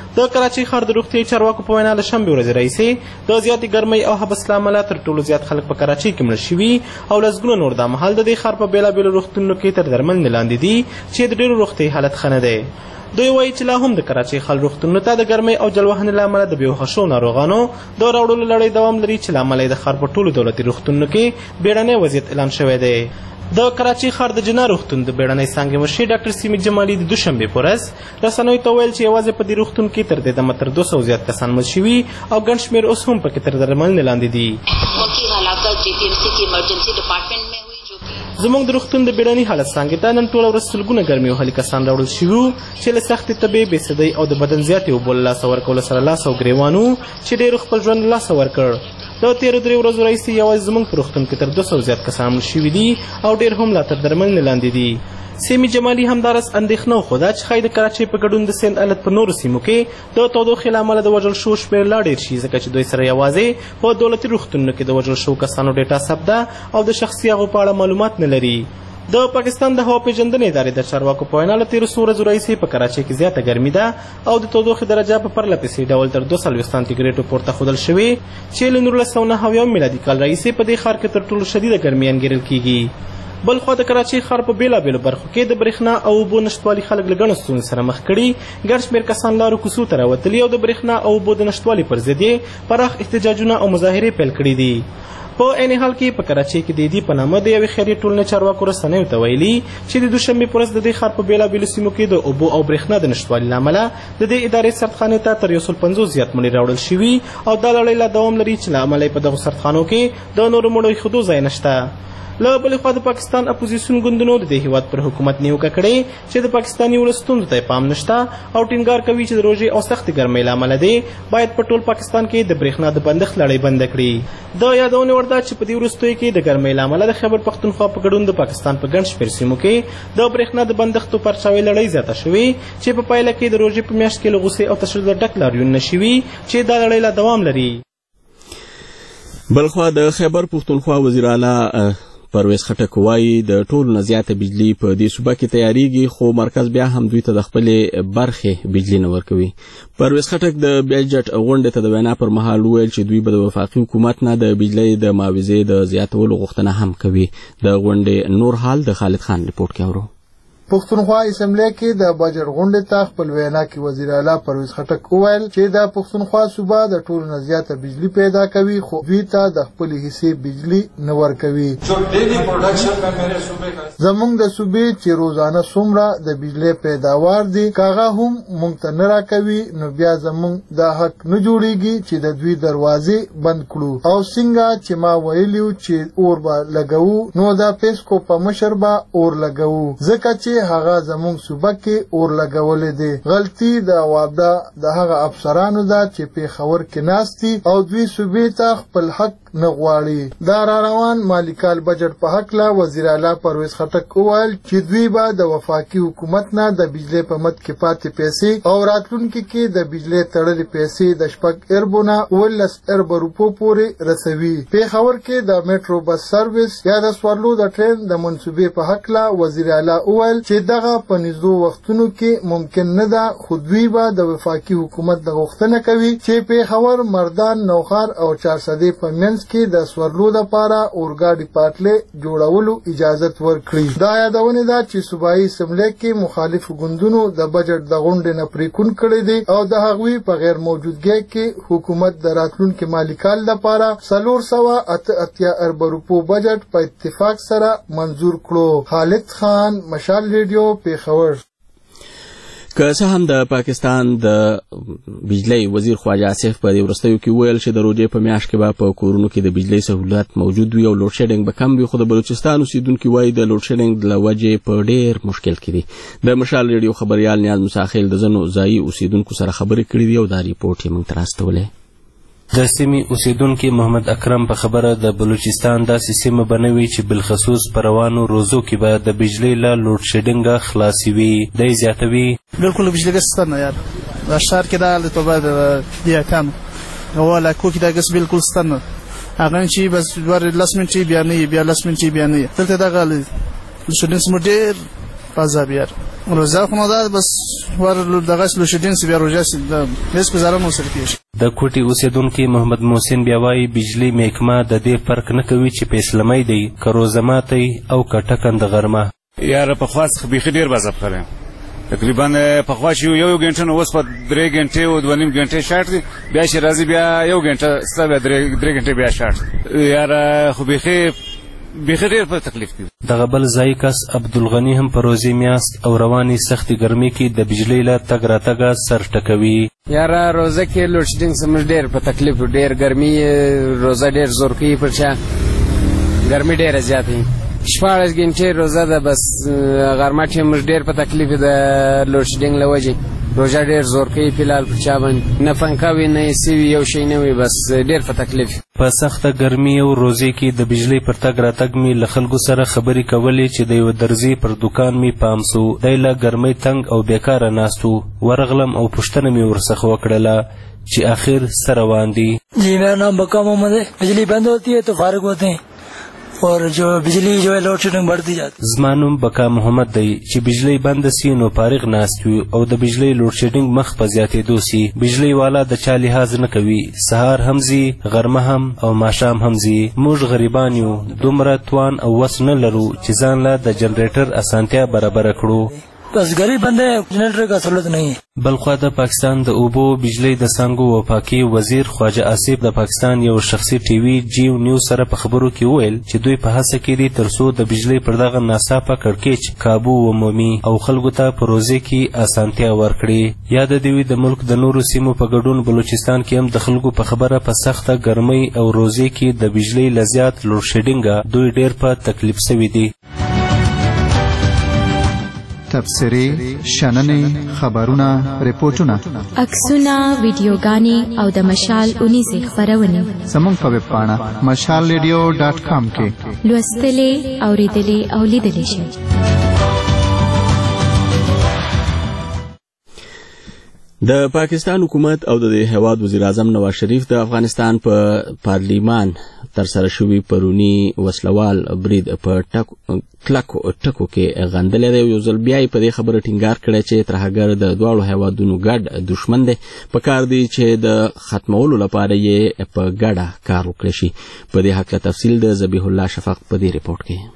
د کراچۍ ښار د روغتیایي چارواکو په وینا له شنبې ورځې راهیسې د زیاتې ګرمۍ او حبس له امله تر ټولو زیات خلک په کراچۍ کې مړه شوي او لسګونه نور دا مهال د دې ښار په بېلابېلو روغتونونو کې تر درملنې لاندې دي چې د ډېرو روغتیایي حالت ښه نه دی. دوی وایي چې لا هم د کراچۍ ښار روغتونونو ته د ګرمۍ او جلوهنې له امله د بېهوښه شوو ناروغانو د راوړلو لړۍ دوام لري چې له امله یې د ښار په ټولو دولتي روغتونونو کې بیړنی وضعیت اعلان شوی دی. د کراچۍ ښار د جنا روغتون د بیړنۍ څانګې مشر ډاکټر سیمي جمالي د دوشنبې په ورځ رسنیو ته ویل چې یوازې په دې روغتون کې تر دې دمه تر دوه سوه زیات کسان مړه شوي او ګڼ شمېر اوس هم پکې تر درملنې لاندې دي. زموږ د روغتون د بیړني حالت څانګې ته نن ټوله ورځ سلګونه ګرمي وهلي کسان راوړل شوي وو چې له سختې تبې بېسدۍ او د بدن زیاتې اوبو له لاسه ورکولو سره لاس او ګرېوان وو چې ډېرو خپل ژوند له لاسه ورکړ. د تېرو درې ورځو راهیسې یوازې زموږ په روغتون کې تر دوه سوه زیات کسان مړه شوي دي او ډېر هم لا تر درملنې لاندې دي. سیمي جمالي همداراز اندېښنه وښوده چې ښایي د کراچۍ په ګډون د سند ایالت په نورو سیمو کې د تودوخې له امله د وژل شوو شمېر لا ډېر شي ځکه چې دوی سره یوازې په دولتي روغتونونو کې د وژل شوو کسانو ډېټا ثبته او د شخصي هغو په اړه معلومات نه لري. د پاکستان د هوا پیژندنې ادارې د چارواکو په وینا له تېرو څو ورځو راهیسې په کراچۍ کې زیاته ګرمي ده او د تودوخې درجه په پرله پسې ډول تر دوه څلوېښت سانتي پورته ښودل شوې چې له نولس سوه نهه اویایم میلادي کال راهیسې په دې ښار کې تر ټولو شدیده ګرمي انګېرل کېږي. بلخوا د کراچۍ ښار په بېلابېلو برخو کې د برېښنا او اوبو نشتوالي خلک له ګڼو ستونزو سره مخ کړي. ګڼ شمېر کسان لارو کوڅو ته راوتلي او د برېښنا او اوبو د نشتوالي پر ضد یې پراخ احتجاجونه او مظاهرې پیل کړي دي. په عین حال کې په کراچۍ کې د دې په نامه د یوې خیریه ټولنې چارواکو رسنیو ته ویلي چې د دوشنبې په ورځ د دې ښار په بېلابېلو سیمو کې د اوبو او برېښنا د نشتوالي له امله د دې ادارې سردخانې ته تر یو سل پنځوس زیات مړي راوړل شوي او دا لړۍ لا دوام لري چې له امله یې په دغو سردخانو کې د نورو مړو ایښودو ځای نشته. له بلې خوا د پاکستان اپوزیسیون ګوندونو د دې هیواد پر حکومت نیوکه کړې چې د پاکستاني ولس ستونزو ته پام نشته او ټینګار کوي چې د روژې او سختې ګرمۍ له امله دی باید په ټول پاکستان کې د برېښنا د بندښت لړۍ بنده کړي. د یادونې وړ ده چې په دې وروستیو کې د ګرمۍ له امله د خیبر پښتونخوا په ګډون د پاکستان په ګڼ شمېر سیمو کې د برېښنا د بندښتو پرچاوۍ لړۍ زیاته شوې چې په پایله کې د روژې په میاشت کې له غوسې او تشدد ډک لاریونونه شوي چې دا لړۍ لا دوام لري. بلخوا د خیبر پښتونخوا وزیر اعلی پرویز خټک وایي د ټولو نه زیاته بجلي په دې صوبه کې تیاریږي خو مرکز بیا هم دوی ته د خپلې برخې بجلي نه ورکوي. پرویز خټک د بیلجټ غونډې ته د وینا پر مهال وویل چې دوی به د وفاقي حکومت نه د بجلۍ د معاوضې د زیاتولو غوښتنه هم کوي. د غونډې نور حال د خالد خان ریپورټ کې اورو. پښتونخوا اسمبلی کې د بجټ غونډې ته خپل وینا کې وزیر اعلی پرویز خټک وویل چې د پښتونخوا صوبه د ټولو نه زیاته بجلی پیدا کوي خو دوی ته د خپلې حصې بجلی نه ورکوي. زموږ د صوبې چې روزانه څومره د بجلی پیداوار دي کاغه هم موږ ته نه راکوي نو بیا زموږ د حق نه جوړیږي چې د دوی دروازې بند کړو او څنګه چې ما ویلیو چې اور به لګوو نو د پیسکو په مشر به اور لګوو ځکه چې هغه زموږ صوبه کې اور لګولې دي. غلطي د واده د هغه افسرانو ده چې پېښور کې ناست دي او دوی صوبې ته خپل حق نه غواړي. دا را روان مالي کال بجټ په هکله وزیر اعلی پرویز خټک وویل چې دوی به د وفاقي حکومت نه د بجلۍ په مد کې پاتې پیسې او راتلونکي کې د بجلۍ تړلې پیسې د شپږ اربو نه اوولس اربو روپو پورې رسوي. پېښور کې د میټرو بس سروس یا د سوارلو د ټرین د منصوبې په هکله وزیر اعلی وویل چې دغه په نږدو وختونو کې ممکن نه ده خو دوی به د وفاقي حکومت د غوښتنه کوي چې پېښور مردان نوښار او چارسدې په منځ کې د سوارلو دپاره اورګاډي پټلۍ جوړولو اجازت ورکړي. دا یادونه ده چې صوبایي اسمبلی کې مخالفو ګوندونو د بجټ د غونډې نه پریکون کړی دی او د هغوی په غیر موجودګۍ کې حکومت د راتلونکي مالي کال لپاره څلور سوه اته اتیا اربه روپو بجټ په اتفاق سره منظور کړو. خالد خان، مشال ریډیو، پیښور. که څه هم د پاکستان د بجلی وزیر خواجه آصف په دې وروستیو کې وویل چې د روژې په میاشت کې به په کورونو کې د بجلی سهولت موجود وي او لوډ شیډینګ به کم وي خو د بلوچستان اوسیدونکي وایي د لوډ شیډینګ له وجې په ډېر مشکل کې دي. د مشال ریډیو خبریال نیاز مساخیل د ځینو ځایي اوسیدونکو سره خبرې کړې دي او دا ریپورټ یې موږ ته راستولی. د سیمې اوسیدونکي محمد اکرم په خبره د بلوچستان داسې سیمه به نه وي چې بالخصوص په روانو روزو کې به د بجلۍ له لوډ شیډینګه خلاصې وي. دی زیاتوي بالکل بجلی ګس ستنه یار دا ښار کې دا هلته به د دیاکانو او علاقو کې دا ګس بالکل ستنه هغه چې بس دوه لس منټې بیا نه وي بیا لس منټې بیا نه وي دلته دغه لوډ شیډینګ زموږ ډېر فضا بیار روزه خو نو دا بس ور دغه لوشیدین سی بیا روزه سی هیڅ گزاره مو سره کیږي. د کوټي اوسیدونکو محمد محسن بیا وايي بجلی محکمه د دې فرق نه کوي چې په اسلامي دی که روزه ماتي او که ټکنده غرمه. یاره پخوا څخه بیخي ډېر مذهب کړی تقریبا پخوا چې یو ګنټه نو اوس په درې ګنټې او دوه نیم ګنټې شاټ دی بیا چې راځي بیا یو ګنټه ستا بیا درې ګنټې بیا شاټ یاره خو بیخي بیخي ډېر په تکلیف کې. دغه بل ځایي کس عبدالغني هم په روزې میاشت او روانې سختې ګرمۍ کې د بجلۍ له تګ راتګه سر ټکوي. یاره روزه کې لوډ شیډینګ زموږ ډېر په تکلیف ډېر ګرمي روزه ډېر زور کوي پر چا ګرمي ډېره زیاته وي شپاړس ګنټې روزه ده بس غرمه کې موږ ډېر په تکلیف د لوډ شیډینګ له وجې روژه ډېر زور کوي فلحال پر چا باندې نه پنکه وي نه ایسي وي یو شی نه وي بس ډېر په تکلیف. په سخته ګرمي او روزې کې د بجلۍ پر تګ راتګ مې له خلکو سره خبرې کولې چې د یوه درزي پر دوکان مې پام سو دی له ګرمۍ تنګ او بیکاره ناست و ورغلم او پوښتنه مې ورڅخه وکړله چې آخر څه روان دي. جی میرا نام بکا محمد ہے. بجلی بند ہوتی ہے تو فارغ ہوتے ہیں اور جو بجلی جو ہے لوڈ شیڈنگ بڑھتی جاتی. زما نوم بکا محمد دی چې بجلی بند سي نو فارغ ناست وي او د بجلی لوډ شیډنګ مخ په زیاتېدو سي. بجلی والا د چا لحاظ نه کوي سهار هم ځي غرمه هم او ماښام هم ځي. موږ غریبان یو دومره توان او وس نه لرو چې ځان له د جنریټر اسانتیا برابره کړو. بس غریب بندے جنریٹر کا سہولت نہیں ہے. بلخوا د پاکستان د اوبو بجلی د څانګو او پاکي وزیر خواجه آصف د پاکستان یو شخصي ټي وي جیو نیوز سره په خبرو کې وویل چې دوی په هڅه کې دي ترڅو د بجلی پر دغه ناڅاپه کړکېچ کابو ومومي او خلکو ته په روزې کې اسانتیا ورکړي. یاد دې وي د ملک د نورو سیمو په ګډون بلوچستان کې هم د خلکو په خبره په سخته ګرمۍ او روزې کې د بجلی له زیات لوډ شیډینګه دوی ډېر په تکلیف سوي دي. تبصرې شننې خبرونه ریپورټونه عکسونه ویډیوګانې او د مشال اونیزې خپرونې زموږ په ویب پاڼه مشال ریډیو ډاټ کام کې لوستلې اورېدلې او لیدلې شئ. د پاکستان حکومت او د هیواد وزیر اعظم نواز شریف د افغانستان په پارلیمان ترسره شوي پرونی وسلوال برید په کلکو ټکو کې غندلې ده. یو ځل بیا یې په دې خبره ټینګار کړی چې ترهګر د دواړو هیوادونو ګډ دښمن دی په کار دی چې د ختمولو لپاره یې په ګډه کار وکړی شي. په دې هکله تفصیل د ذبیح الله شفق په دې ریپورټ کې.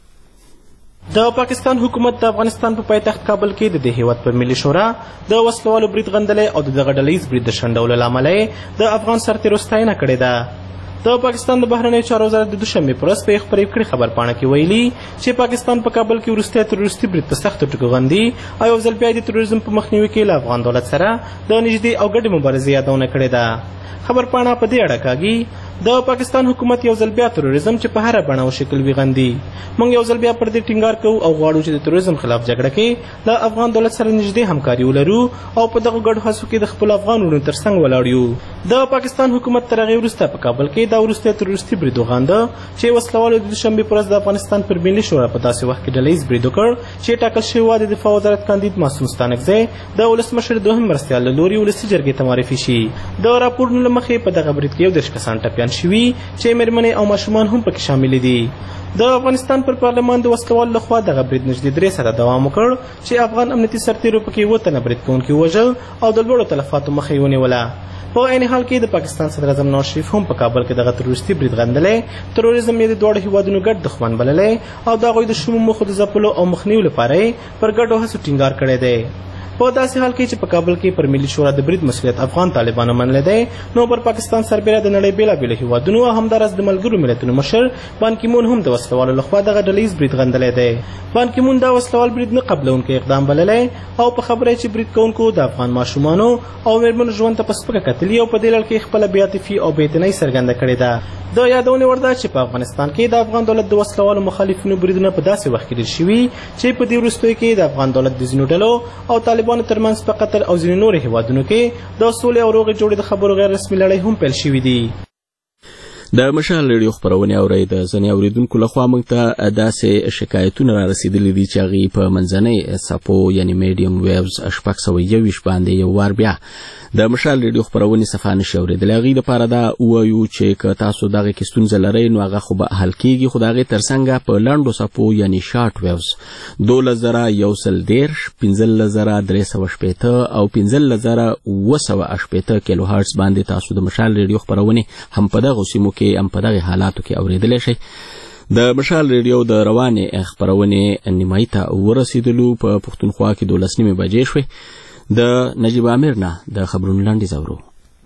د پاکستان حکومت د افغانستان په پایتخت کابل کې د دې هیواد پر ملي شورا د وسلوالو برید غندلې او د دغه ډلیز برید د شنډولو له امله د افغان سرتېرو ستاینه کړې ده. د پاکستان د بهرنیو چارو وزارت د دوشنبې په ورځ په یو خپرې کړې خبر پاڼه کې ویلي چې پاکستان په کابل کې وروستی تروریستي برید په سختو ټکو غندي او یو ځل بیا د تروریزم په مخنیوي کې له افغان دولت سره د نږدې او ګډې مبارزې یادونه کړې ده. خبر پاڼه په دې اړه کاږي د پاکستان حکومت یو ځل بیا تروریزم چې په هر بڼه او شکل وي غندي. موږ یو ځل بیا پر دې ټینګار کوو او غواړو چې د تروریزم خلاف جګړه کې له افغان دولت سره نږدې همکاري ولرو او په دغه ګډو هڅو کې د خپلو افغان وروڼو تر څنګ ولاړ یو. د پاکستان حکومت تر هغې وروسته په کابل کې دا وروستی تروریستي برید وغانده چې وسلوالو د دوشنبې په ورځ د افغانستان پر ملي شورا په داسې وخت کې ډلیز برید وکړ چې ټاکل شوي وه د دفاع وزارت کاندید معصوم ستانکزی د ولسمشر دوهم مرستیال له لوري ولسي جرګې ته معرفي شي. د راپورونو له مخې په دغه برید کې یو دېرش کسان ټپیان شوي چې مېرمنې او ماشومان هم پکې شامل دي. د افغانستان پر پارلمان د وسلوالو لخوا دغه برید نږدې درې ساعته دوام وکړ چې افغان امنیتي سرتېرو پکې اووه تنه برید کوونکي ووژل او د لوړو تلفاتو مخه یې ونیوله. په عین حال کې د پاکستان صدر اعظم نواز شریف هم په کابل کې دغه تروریستي برید غندلی تروریزم یې د دواړو هیوادونو ګډ دښمن بللی او د هغوی د شومو موخو د ځپلو او مخنیوي لپاره یې پر ګډو هڅو ټینګار کړی دی. په داسې حال کې چې په کابل کې پر ملي شورا د برید مسؤلیت افغان طالبانو منلی دی نو پر پاکستان سربیره د نړۍ بېلابېلو هیوادونو او همداراز د ملګرو ملتونو مشر بان کی مون هم د وسلوالو لخوا دغه ډلیز برید غندلی دی. بان کی مون دا وسلوال برید نه قبلونکی اقدام بللی او په خبره چې برید کوونکو د افغان ماشومانو او مېرمنو ژوند ته په سپکه کتلي او په دې لړ کې خپله بېعاطفي او بېاعتنایي څرګنده کړې ده. د یادونې وړ ده چې په افغانستان کې د افغان دولت د وسلوالو مخالفینو بریدونه په داسې وخت کې ډېر شوي چې په دې وروستیو کې د افغان دولت د ځینو ډلو او طالبانو ترمنځ په قطر او ځینو نورو هیوادونو کې د سولې او روغې جوړې د خبرو غیر رسمي لړۍ هم پیل شوي دي. د مشال ریډیو خبرونه اوري د ځنې اوریدونکو لخوا موږ ته داسې شکایتونه را رسیدلي دي چې هغوی په منځنۍ څپو یعنی میډیم ویوز شپږ سوه یوویشت باندې یو وار بیا د مشال ریډیو خبرونې صفحه نشي اورېدلی. هغوی دپاره دا ووایو چې که تاسو دغې کې ستونزه لرئ نو هغه خو به حل کېږي، خو د هغې تر څنګه په لنډو څپو یعنی شارټ ویوز دولس زره یو سل دېرش، پنځلس زره درې سوه شپېته او پنځلس زره اووه سوه شپېته کیلو هرټز باندې تاسو د مشال ریډیو خبرونې هم په دغو سیمو کې هم په دغې حالاتو کې اورېدلی شئ. د مشال ریډیو د روانې خبرونې نیمایي ته ورسېدلو. په پښتونخوا کې دولس نیمې بجې شوې. د نجیب امیر نه د خبرونو لنډیز اورو.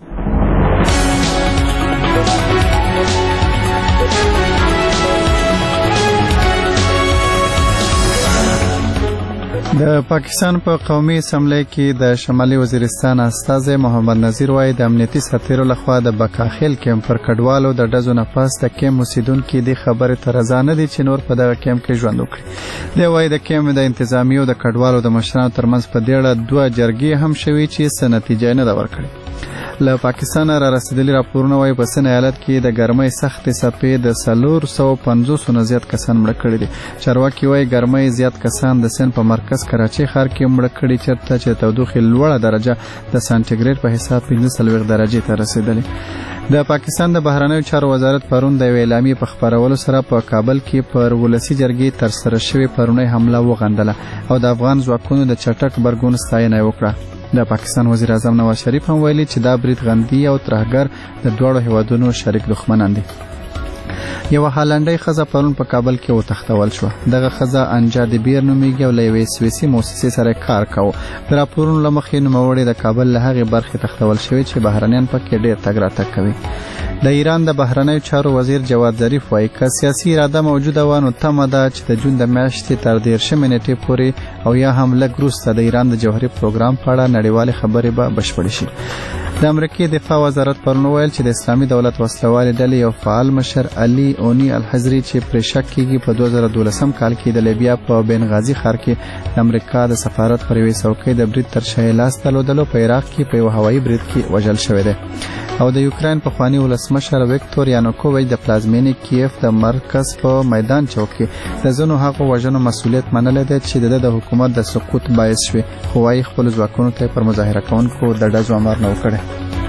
د پاکستان په قومي اسمبلی کې د شمالي وزیرستان استازی محمد نذیر وایي د امنیتي سرتیرو لخوا د بکاخیل کیمپ پر کډوالو د ډزو نه پس د کیمپ اوسیدونکي دې خبرې ته رضا نه دي چې نور په دغه کیمپ کې ژوند وکړي. دی وایي د کیمپ د انتظامیو د کډوالو د مشرانو ترمنځ په دې اړه دوه جرګې هم شوي چې څه نتیجه نه ده ورکړې. له پاکستان را رسیدلي راپورونه وایي په سن ایالت کې د ګرمۍ سختې څپې د څلور سوه پنځوسو نه زیات کسان مړه کړي دي. چارواکي وایي ګرمۍ زیات کسان د سند په مرکز کراچۍ ښار کې مړه کړي چېرته چې د تودوخې لوړه درجه د سانټیګریډ په حساب پنځه څلوېښت درجې ته رسېدلې. د پاکستان د بهرنیو چارو وزارت پرون د یوې اعلامیې په خپرولو سره په کابل کې پر ولسي جرګې ترسره شوې پرونۍ حمله وغندله او د افغان ځواکونو د چټک غبرګون ستاینه یې وکړه. د پاکستان وزیر اعظم نواز شریف هم ویلي چې دا برید غندي او ترهګر د دواړو هیوادونو شریک دښمنان دي. یوه هالنډۍ ښځه پرون په کابل کې وتښتول شوه. دغه ښځه انجا د بیر نومیږي او له یوې سویسي موسسې سره کار کاوه. د راپورونو له مخې نوموړې د کابل له هغې برخې تښتول شوې چې بهرنیان پکې ډېر تګ راتګ کوي. د ایران د بهرنیو چارو وزیر جواد ظریف وایي که سیاسي اراده موجوده وه نو تمه ده چې د جون د میاشتې تر دېرشمې نېټې پورې او یا هم لږ وروسته د ایران د جوهري پروګرام په اړه نړیوالې خبرې به بشپړې شي. د امریکې دفاع وزارت پرون وویل چې د اسلامي دولت وسلوالې ډلې یو فعال مشر علي اونی الحزري چې پرې شک کېږي په دوه زره دولسم کال کې د لیبیا په بنغازي ښار کې د امریکا د سفارت پر یوې څوکۍ د برید تر شا یې لاس درلودلو په عراق کې په یو هوایي برید کې وژل شوی دی. او د یوکراین پخواني ولسمشر ویکتور یانوکوویچ د پلازمینې کیف د مرکز په میدان چوک کې د ځینو هغو وژنو مسؤلیت منلی دی چې د د حکومت د سقوط باعث شوې، خو وایي خپلو ځواکونو ته پر مظاهره کوونکو د ډزو امر نه و کړی.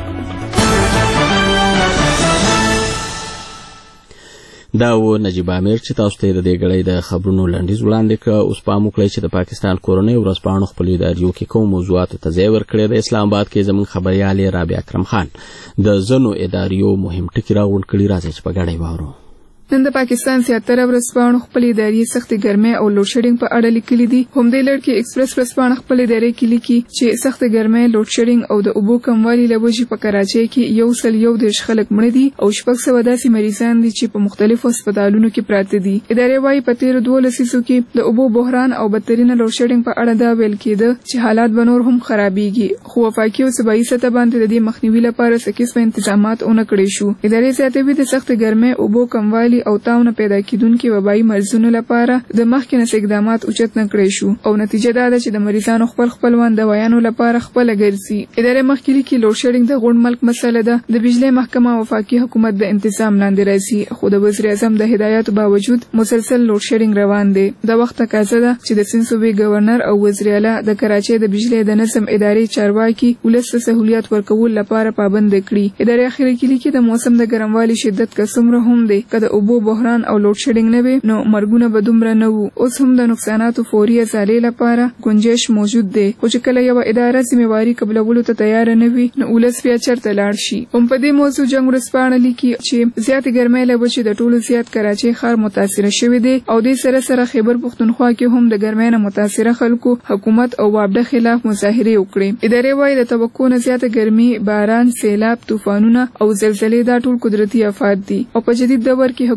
دا و نجیب امیر چې تاسو ته د دې غړې د خبرونو لنډیز وړاندې کړ. اوس پام وکړئ چې د پاکستان کورنۍ ورځپاڼو خپلو اداریو کې کوم موضوعاتو ته ځای ورکړی دی. اسلام آباد کې زموږ خبریال رابعه اکرم خان د ځینو اداریو مهم ټکي راغونډ کړي. راځئ چې په ګډه یې واورو. نن د پاکستان زیاتره ورځپاڼو خپل اداري سختي ګرمۍ او لوډ شیډینګ په اړه لیکلي دي. همدې لړ کې ایکسپریس ورځپاڼه خپل ادارې کې لیکي چې سختي ګرمۍ، لوډ شیډینګ او د اوبو کموالي له وجې په کراچۍ کې یو سل یو دېرش خلک مړه دي او شپږ سوه داسې مریضان دي چې په مختلفو هسپتالونو کې پراته دي. ادارې وایي په تېرو دوو لسیزو کې د اوبو بحران او بدترینه لوډ شیډینګ په اړه دا ویل کېده چې حالات به نور هم خرابېږي، خو وفاقي او صوبایي سطح باندې د دې مخنیوي لپاره څه قسمه انتظامات ونه کړای شو. ادارې زیاتوي د سختي ګرمۍ، اوبو کموالي او تاونه پیدا کیدونکو وبایي مرزونو لپاره د مخکې نه اقدامات اوچت نه کړی شو او نتیجه دا ده چې د مریضانو خپل خپلوان دوايانو لپاره خپل ګرځي. ادارې مخکې لیکي لوډ شیډینګ د غونډ ملک مسله ده. د بجلی محکمه او وفاقي حکومت د انتظام لاندې راځي، خو د وزیر اعظم د هدایاتو باوجود مسلسل لوډ شیډینګ روان دی. د وخت تقاضا ده چې د سند صوبې گورنر او وزیر اعلی د کراچۍ د بجلی د نظم ادارې چارواکي ولس ته سہولیت ورکول لپاره پابند کړي. ادارې اخیری کې لیکي د موسم د ګرموالي شدت که څومره هم دی، که د اوبو بحران او لوډ شیډینګ نه وي نو مرګونه به دومره نه وو. اوس هم د نقصاناتو فوري ازالې لپاره گنجائش موجود دی، خو چې کله یو اداره ذمہواری قبلولو ته تیار نه وي نو ولس بیا چرته لاړ شي. هم په دې موضوع جنگ ورځپاڼه لیکي چې زیات ګرمۍ له وجې د ټولو زیات کراچۍ ښار متاثره شوی دی او دې سره سره خیبر پښتونخوا کې هم د ګرمۍ نه متاثره خلکو حکومت او وابډه خلاف مظاهرې وکړې. ادارې وایي د توقع نه زیاته ګرمي، باران، سیلاب، طوفانونه او زلزلې دا ټول قدرتي آفات دي او په جدید دور کې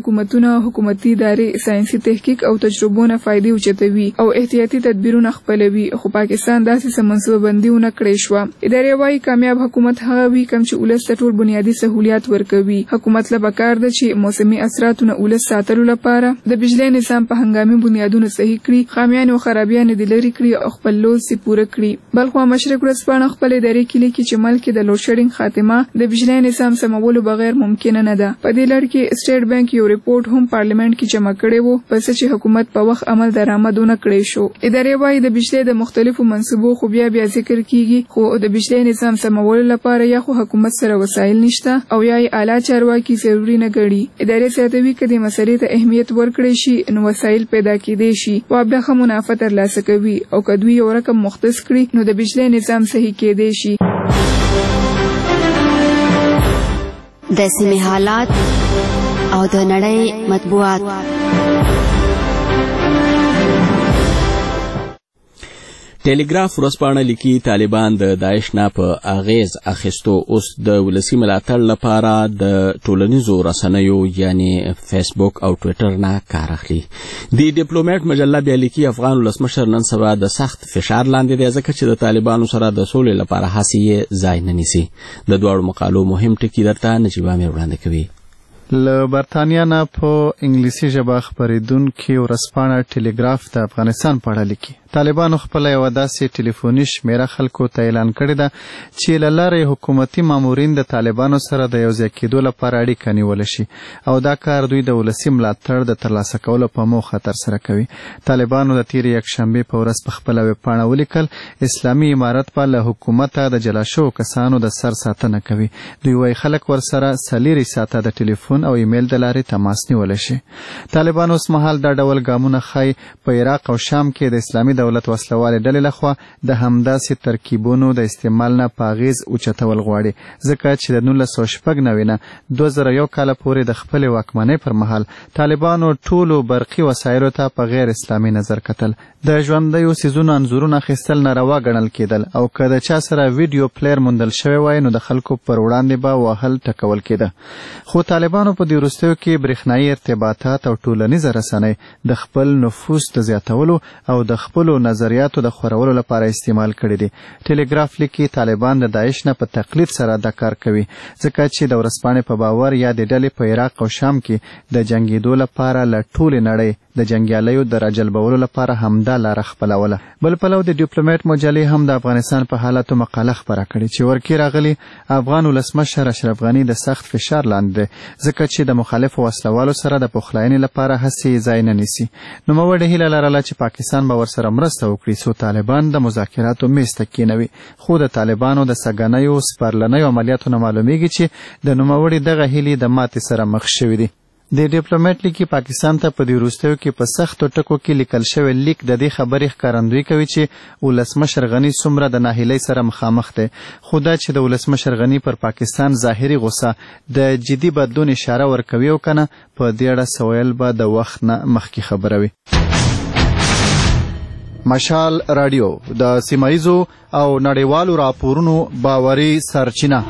حکومتونه حکومتي ادارې ساينسي تحقیق او تجربونه فائدې اوچتوي او احتیاطي تدبیرونه خپلوي خو پاکستان داسې څه منصوبه بندیونه کړې شوه. ادارې وايي کامیاب حکومت هغه وي کوم چې ولس ته ټول بنیادي سہولیات ورکوي. حکومت له پکار ده چې موسمي اثراتونه ولس ساتلو لپاره د بجلی نظام په هنګامي بنیادونو صحیح کړي، خامیان او خرابیان دې لرې کړي او خپل لوز یې پوره کړي. بلخوا مشرق ورځپاڼه خپل ادارې کې لیکي چې ملک د لوډ شیډینګ خاتمه د بجلی نظام سمولو بغیر ممکن نه ده. په دې لړ کې سټیټ بانک یو ریپورت هم پارلیمنت کې جمع کړی وو پس چې حکومت په وخت عمل درآمدونه کړی شو. ادارې وايي د بجلی د مختلفو منصوبو خو بیا بیا ذکر کیږي خو د بجلی نظام سمولو لپاره یا خو حکومت سره وسایل نشته او یا یې اعلی چارواکي ضروري نه ګڼي. ادارې زیاتوي که دې مسلې ته اهمیت ورکړی شي نو وسایل پیدا کیدی شي او بیا ښه منافع ترلاسه کوي او که دوی یو رقم مختص کړي نو د بجلی نظام صحیح کیدی شي. د سیمې حالات او د نړۍ مطبوعات. ټیلیګراف ورځپاڼه لیکي طالبان د داعش نه په اغیز اخیستو اوس د ولسي ملاتړ لپاره د ټولنیزو رسنیو یعنی فیسبوک او ټویټر نه کار اخلي. د ډیپلوماټ مجله بیا لیکي افغان ولسمشر نن سبا د سخت فشار لاندې دی ځکه چې د طالبانو سره د سولې لپاره هڅې یې ځای نه نیسي. د دواړو مقالو مهم ټکي درته نجیبه مې وړاندې کوي. له برتانیا نه په انګلیسي ژبه خپرېدونکې ورځپاڼه ټیلیګراف د افغانستان په اړه لیکي. طالبانو خپله یوه داسې ټلیفوني شمیره خلکو ته اعلان کړې ده چې له لارې حکومتي مامورین د طالبانو سره د یو ځای کېدو لپاره اړیکه نیولی شي او دا کار دوی د ولسي ملاتړ د ترلاسه کولو په موخه ترسره کوي. طالبانو د تېرې یکشنبې په ورځ په خپله ویبپاڼه ولیکل اسلامي امارت به له حکومته د جلا شوو کسانو د سر ساتنه کوي. دوی وایي خلک ورسره څلېرې ساعته د ټلیفون او ایمیل د لارې تماس نیولی شي. طالبان اوس مهال دا ډول ګامونه ښایي په عراق او شام کې د اسلامي دولت وسلوالې ډلې لخوا د همداسې ترکیبونو د استعمال نه په اغیز اوچتول غواړي ځکه چې د نولس سوه شپږ نوي نه دوه زره یو کاله پورې د خپلې واکمنۍ پر مهال طالبانو ټولو برقي وسایلو ته په غیر اسلامي نظر کتل. د ژوندیو څیزونو انځورونه اخیستل ناروا ګڼل کېدل او که د چا سره ویډیو پلیر موندل شوی وای نو د خلکو پر وړاندې به وهل ټکول کېده. خو طالبانو په دې وروستیو کې برېښنایي ارتباطات او ټولنیزه رسنۍ د خپل نفوذ د زیاتولو او د خپلو نظریاتو د خورولو لپاره استعمال کړي دي. ټیلیګراف لیکي طالبان د داعش نه په تقلید سره دا کار کوي ځکه چې د ورځپاڼې په باور یا د ډلې په عراق او شام کې د جنګېدو لپاره له ټولې نړۍ د جنګیالیو د راجلبولو لپاره همدا لاره خپلوله. بل پلو د ډیپلوماټ مجلې هم د افغانستان په حالاتو مقاله خپره کړې چې ورکې راغلي افغان ولسمشر اشرف غني د سخت فشار لاندې دی ځکه چې د مخالفو وسلوالو سره د پخلاینې لپاره هڅې ځای نه نیسي. نوموړې هیله لرله چې پاکستان به ورسره مرسته وکړي څو طالبان د مذاکراتو میز ته کېنوي خو د طالبانو د سګنیو سپارلنیو عملیاتو نه معلومیږي چې د نوموړې دغه هیلې د ماتې سره مخ شوي دي. د ډیپلوماټ لیکي پاکستان ته په دې وروستیو کې په سختو ټکو کې لیکل شوی لیک د دې خبرې ښکارندویي کوي چې ولسمشر غني څومره د ناهیلۍ سره مخامخ دی خو دا چې د ولسمشر غني پر پاکستان ظاهري غوسه د جدي بدلون اشاره ورکوي او کنه په دې اړه سویل به د وخت نه مخکې خبره وي. مشال رادیو د سیمایزو او نړیوالو راپورونو باوري سرچینه.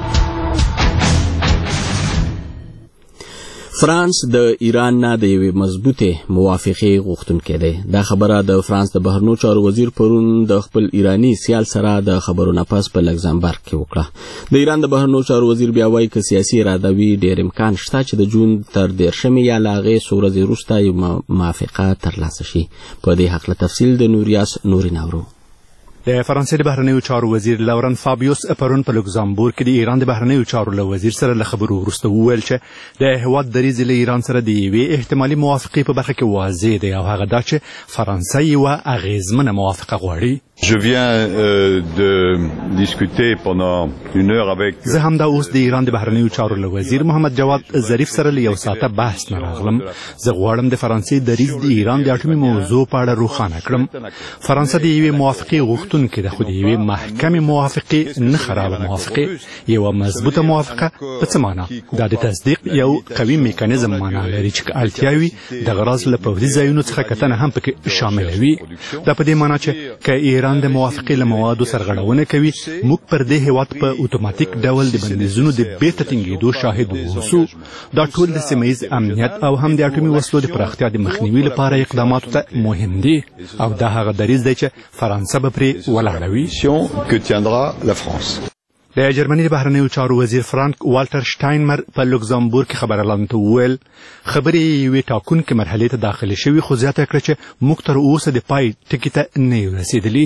فرانس د ایران نه د یوې مضبوطې موافقې غوښتونکی دی. دا خبره د فرانس د بهرنیو چارو وزیر پرون د خپل ایرانی سیال سره د خبرو نه پس په لکزمبرګ کې وکړه. د ایران د بهرنیو چارو وزیر بیا وایي که سیاسي اراده وي ډېر امکان شته چې د جون تر دېرشمې یا له هغې څو ورځې وروسته یو موافقه ترلاسه شي. په دې هکله تفصیل د نوریاس نوري ناورو. د فرانسې د بهرنیو چارو وزیر لورن فابیوس پرون په لوکزامبورګ کې د ایران د بهرنیو چارو له وزیر سره له خبرو وروسته وویل چې د هېواد دریځ له ایران سره د یوې احتمالي موافقې په برخه کې واضح دی او هغه دا چې فرانسه یوه اغېزمنه موافقه غواړي. Je viens euh, de discuter pendant une heure avec زه هم دا اوس د ایران د بهرنیو چارو له وزیر محمد جواد ظریف سره له یو ساعته بحث نه راغلم. زه غواړم د فرانسې دریځ د ایران د اټومي موضوع په اړه روښانه کړم. فرانسه د یوې موافقې غوښتونکې غوښتونکې ده، خو د یوې محکمې موافقې نه خرابه موافقې. یوه مضبوطه موافقه په څه معنا؟ دا د تصدیق یو قوي میکانیزم معنا لري چې اړتیا وي د غراض له پوځي ځایونو څخه کتنه هم پکې شامله وي. دا په دې معنا چې که ایران د موافقې له موادو سرغړونه کوي، موږ پر دې هېواد په اتوماتیک ډول د بندیزونو د بیرته ټینګېدو شاهد واوسو. دا ټول د سیمه ییز امنیت او هم د اټومي وسلو د پراختیا د مخنیوي لپاره اقداماتو ته مهم دي، او دا هغه دریځ دی چې فرانسه به پرې ولاړه وي. د جرمني د بهرنیو چارو وزیر فرانک والټر شټاینمر په لوکزامبورګ کې خبريالانو ته وویل خبرې یوې ټاکونکې مرحلې ته داخله شوي، خو زیاته کړه چې موږ تر اوسه د پای ټکي ته نه یو رسېدلي.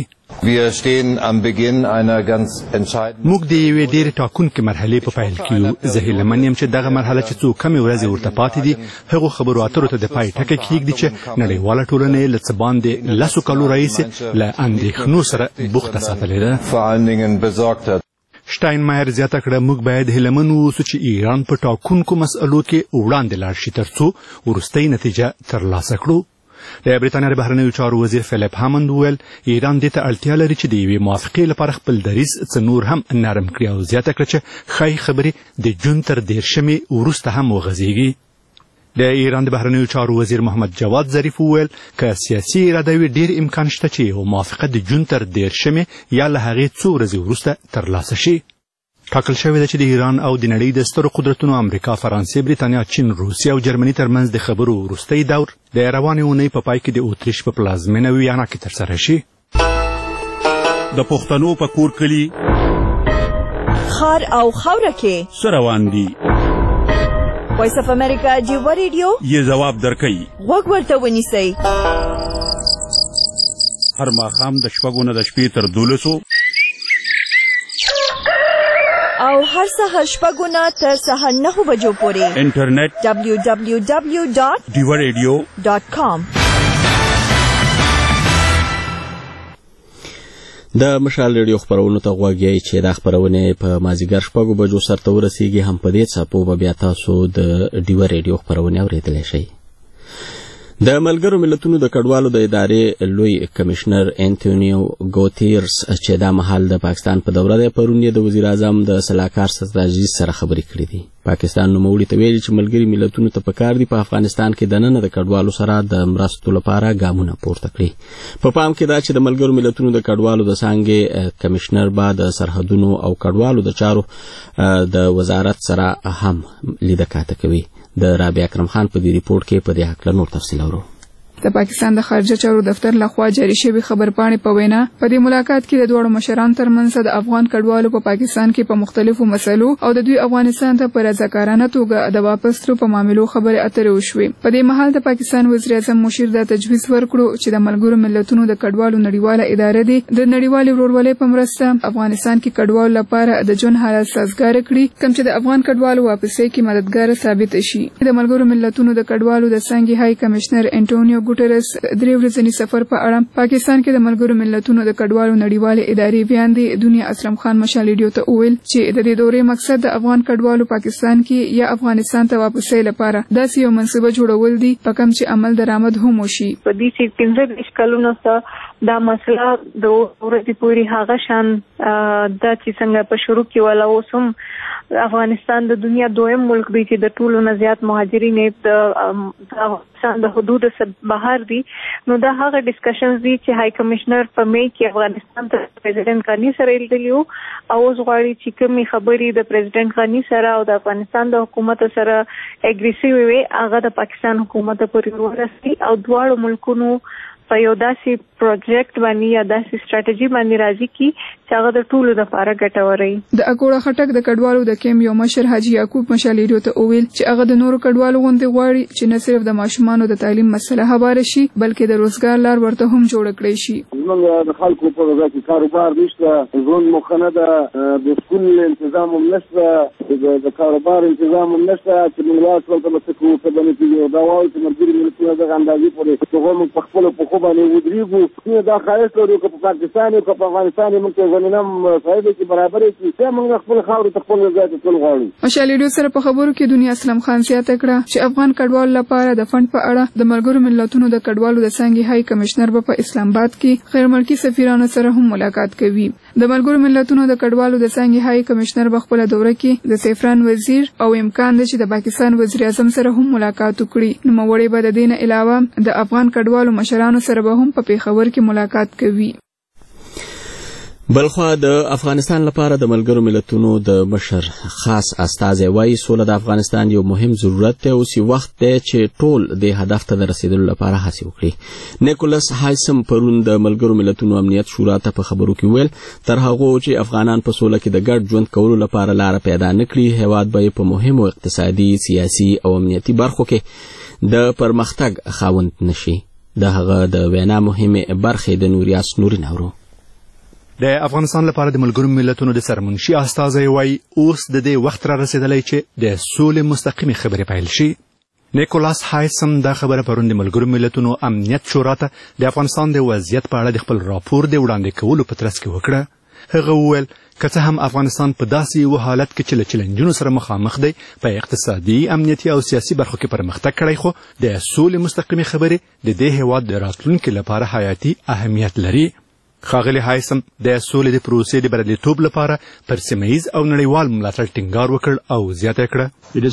موږ د یوې ډېرې ټاکونکې مرحلې په پیل کې یو. زه هیله من یم چې دغه مرحله چې څو کمې ورځې ورته پاتې دي، هغو خبرو اترو ته د پای ټکی کېږدي چې نړیواله ټولنه یې له څه باندې لسو کالو راهیسې له اندېښنو سره بوخته ساتلې ده. شټاینمایر زیاته کړه موږ باید هیلهمن واوسو چې ایران په ټاکونکو مسئلو کې وړاندې لاړ شي ترڅو وروستۍ نتیجه ترلاسه کړو. د برېټانیا د بهرنیو چارو وزیر فیلپ هامند وویل ایران دې ته اړتیا لري چې د یوې موافقې لپاره خپل دریځ څه نور هم نرم کړي، او زیاته کړه چې ښایي خبرې د جون تر دېرشمې وروسته هم وغځېږي. د ایران د بهرنیو چارو وزیر محمد جواد ظریف وویل که سیاسي اراده وي ډېر امکان شته چې یوه موافقه د جون تر دېرشمې یا له هغې څو ورځې وروسته ترلاسه شي. ټاکل شوې ده چې د ایران او د نړۍ د سترو قدرتونو امریکا، فرانسې، برېټانیا، چین، روسیه او جرمني ترمنځ د خبرو وروستی دور د روانې اونۍ په پای کې د اتریش په پلازمینه ویانا کې ترسره شي. د پښتنو په کور کلي خار او خاوره کې څه روان دي؟ وایس اف امریکا جیو ریډیو یې ځواب درکوي. غوږ ورته ونیسئ. هر ماښام د شپږو نه د شپې تر دولسو او هر سهار شپږو نه تر سهار نهو بجو پورې انټرنیټ ډبلیو ډبلیو ډبلیو ډاټ ډیو ریډیو ډاټ کام. د مشال ریډیو خبرونو ته غوږ یې چې دا خبرونه په مازیګر شپږو بجو سرته ورسیږي، هم په دې څپو به بیا تاسو د ډیو ریډیو خبرونه اورېدلی شئ. د ملګرو ملتونو د کډوالو د ادارې لوی کمشنر انټونیو ګوتیرس چې دا مهال د پاکستان په دوره دی، پرون یې د وزیر اعظم د سلاکار ستراتیژي سره خبرې کړې دي. پاکستان نوموړي ته ویلي چې ملګري ملتونو ته پکار دي په افغانستان کې دننه د کډوالو سره د مرستو لپاره ګامونه پورته کړي. په پام کې دا چې د ملګرو ملتونو د کډوالو د څانګې کمشنر به د سرحدونو او کډوالو د چارو د وزارت سره هم لیده کاته کوي. د رابعه اکرم خان په دې ریپورت کې په دې هکله نور تفصیل اورو. د پاکستان د خارجه چارو دفتر لخوا جاری شوی خبرپاڼې په وینا په دې ملاقات کې د دوه مشرانو ترمنځ د افغان کډوالو په پاکستان کې په مختلفو مسلو او د دوی افغانستان ته په رضاکارانه توګه د واپس تلو په معاملو خبرې اترې وشوې. په دې مهال د پاکستان وزیر اعظم مشیر دا تجویز ورکړو چې د ملګرو ملتونو د کډوالو نړیواله اداره دی د نړیوالې ورورولۍ په مرسته افغانستان کې کډوالو لپاره د ژوند حالت سازګار کړي، کوم چې د افغان کډوالو واپسۍ کې مددګار ثابت شي. د ملګرو ملتونو د کډوالو د څانګې هاي کمشنر انټونیو ګوټرس درې ورځني سفر په اړه پاکستان کې د ملګرو ملتونو د کډوالو نړیوالې ادارې ویاندې دنیا اسلم خان مشال ریډیو ته وویل چې د دې دورې مقصد د افغان کډوالو پاکستان کې یا افغانستان ته واپسۍ لپاره داسې یو منصوبه جوړول دي په کوم چې عمل درآمد هم وشي. په دې چې پنځه دېرش کلونو څخه دا مسله د ورځې پورې هغه شان دا چې څنګه په شروع کې ولا اوس هم افغانستان د دنیا دویم ملک دی چې د ټولو نه زیات مهاجرین د افغانستان د حدود بهر دي. نو دا هغه ډسکشنز دي چې هاي کمشنر په می کې افغانستان ته پریزیدنت غنی سره لیدلی او اوس غواړي چې کومې خبرې د پریزیدنت غنی سره او د افغانستان د حکومت سره اګریسیو وي هغه د پاکستان حکومت پورې ورسي او دواړو ملکونو په یو داسې پروجیکټ باندې یا داسې ستراتیژي باندې راځي کی چې هغه د ټولو لپاره ګټور وي. د اګوړه خټک د کډوالو د کیم یو مشر حاجی یعقوب مشال ریډیو ته وویل چې هغه د نورو کډوالو غونډې غواړي چې نه صرف د ماشومانو د تعلیم مسله هواره شي بلکې د روزګار لار ورته هم جوړ کړي شي. موږ د خلکو په وجه کې کاروبار نشته، ژوند مخنه ده، د سکول تنظیم هم نشته، د کاروبار تنظیم هم نشته چې موږ واسو ته مسکو په باندې کې دا وایي چې مرګري ملتونه د اندازې پورې څنګه موږ په خپل په خو باندې ودرېږو. دا خالص لري که په پاکستان او که په افغانستان موږ ته زمينه صاحب کې برابر شي چې موږ خپل خاور ته خپل ځای ته ټول غواړو. مشال ریډیو سره په خبرو کې دنیا اسلام خان زیاته کړه چې افغان کډوالو لپاره د فند په اړه د ملګرو ملتونو د کډوالو د څنګه هاي کمشنر په اسلام آباد کې غیر ملکي سفیرانو سره هم ملاقات کوي. د ملګرو ملتونو د کډوالو د څانګې هاي کمشنر په خپله دوره کې د سیفران وزیر او امکان دی چې د پاکستان وزیر اعظم سره هم ملاقات وکړي. نوموړی به د دې نه علاوه د افغان کډوالو مشرانو سره به هم په پیښور کې ملاقات کوي. بلخوا د افغانستان لپاره د ملګرو ملتونو د مشر خاص استازی وایي سوله د افغانستان یو مهم ضرورت دی او سی وخت دی چې ټول د هدف ته د رسیدلو لپاره هڅې وکړي. نیکولاس هایسم پرون د ملګرو ملتونو امنیت شورا ته په خبرو کې ویل تر هغه چې افغانان په سوله کې د ګډ ژوند کولو لپاره لار پیدا نکړي هیواد به په مهمو اقتصادي سیاسي او امنیتي برخو کې د پرمختګ خاوند نشي. د هغه د وینا مهمه برخه د نوریاس نورین اورو. د افغانستان لپاره د ملګرو ملتونو د سرمنشي استازی وایي اوس د دې وخت را رسیدلی چې د سولې مستقیمې خبرې پیل شي. نیکولاس هایسم دا خبره پرون د ملګرو ملتونو امنیت شورا ته د افغانستان د وضعیت په اړه د خپل راپور د وړاندې کولو په ترڅ کې وکړه. هغه وویل که څه هم افغانستان په داسې یو حالت کې چې له چیلنجونو سره مخامخ دی په اقتصادي امنیتي او سیاسي برخو کې پرمختګ کړی خو د سولې مستقیمې خبرې د دې هیواد د راتلونکي لپاره حیاتي اهمیت لري. ښاغلي هایسم د سولې د پروسې د بریالیتوب لپاره پر سیمه ییز او نړیوال ملاتړ ټینګار وکړ او زیاته کړه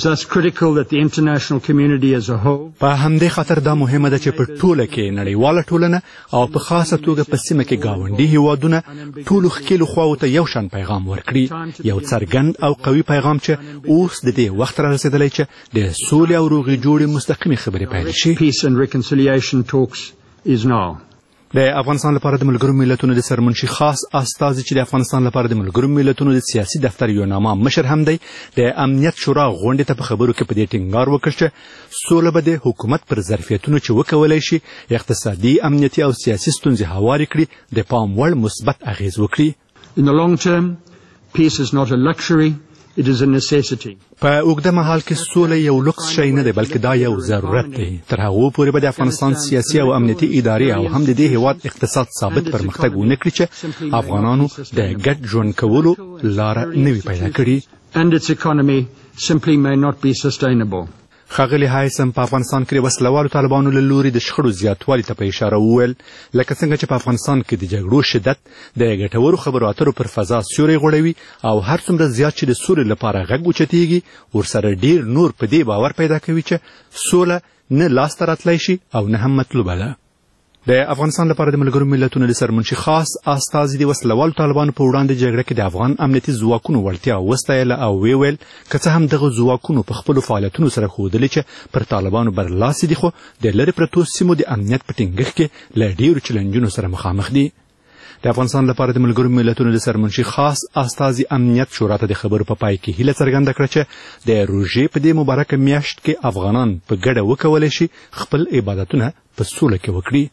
په همدې خاطر دا مهمه ده چې په ټوله کې نړیواله ټولنه او په خاصه توګه په سیمه کې ګاونډي هیوادونه ټولو ښکیلو خواو ته یو شان پیغام ورکړي، یو څرګند او قوي پیغام چې اوس د دې وخت را رسېدلی چې د سولې او روغې جوړې مستقیمې خبرې پیل شي. د افغانستان لپاره د ملګرو ملتونو د سرمنشي خاص استازي چې د افغانستان لپاره د ملګرو ملتونو د سیاسي دفتر یو نامه مشر هم دی د امنیت شورا غونډې ته په خبرو کې په دې ټینګار وکړ چې سوله به د حکومت پر ظرفیتونو چې وکولی شي اقتصادي امنیتي او سیاسي ستونزې هوارې کړي د پام وړ مثبت اغیز وکړي. In the long term, peace is not a luxury. It is a necessity. په اوږده مهال کې سوله یو لوکس شی نه دی بلکې دا یو ضرورت دی. تر هغو پورې به د افغانستان سیاسي او امنیتي ادارې او هم د دې هیواد اقتصاد ثابت پرمختګ ونه کړي چې افغانانو د ګډ ژوند کولو لاره نه وي پیدا کړې. And its economy simply may not be sustainable. ښاغلي هایسم په افغانستان کې د وسلوالو طالبانو له لوري د شخړو زیاتوالي ته په اشاره وویل لکه څنګه چې په افغانستان کې د جګړو شدت د ګټورو خبرو اترو پر فضا سیوری غوړوي او هر څومره زیات چې د سولې لپاره غږ اوچتېږي ورسره ډیر نور په دې باور پیدا کوي چې سوله نه لاسته راتلی شي او نه هم مطلوبه ده. د افغانستان لپاره د ملګرو ملتونو د سرمنشي خاص استازي د وسلوالو طالبانو په وړاندې جګړه کې د افغان امنیتي ځواکونو وړتیا وستایله او ویې ویل که څه هم دغه ځواکونو په خپلو فعالیتونو سره ښودلي چې پر طالبانو برلاسي دي خو د لرې پرتو سیمو د امنیت په ټینګښت کې له ډیرو چیلنجونو سره مخامخ دي. د افغانستان لپاره د ملګرو ملتونو د سرمنشي خاص استازي امنیت شورا ته د خبرو په پای کې هیله څرګنده کړه چې د روژې په دې مبارکه میاشت کې افغانان په ګډه وکولی شي خپل عبادتونه په سوله کې وکړي.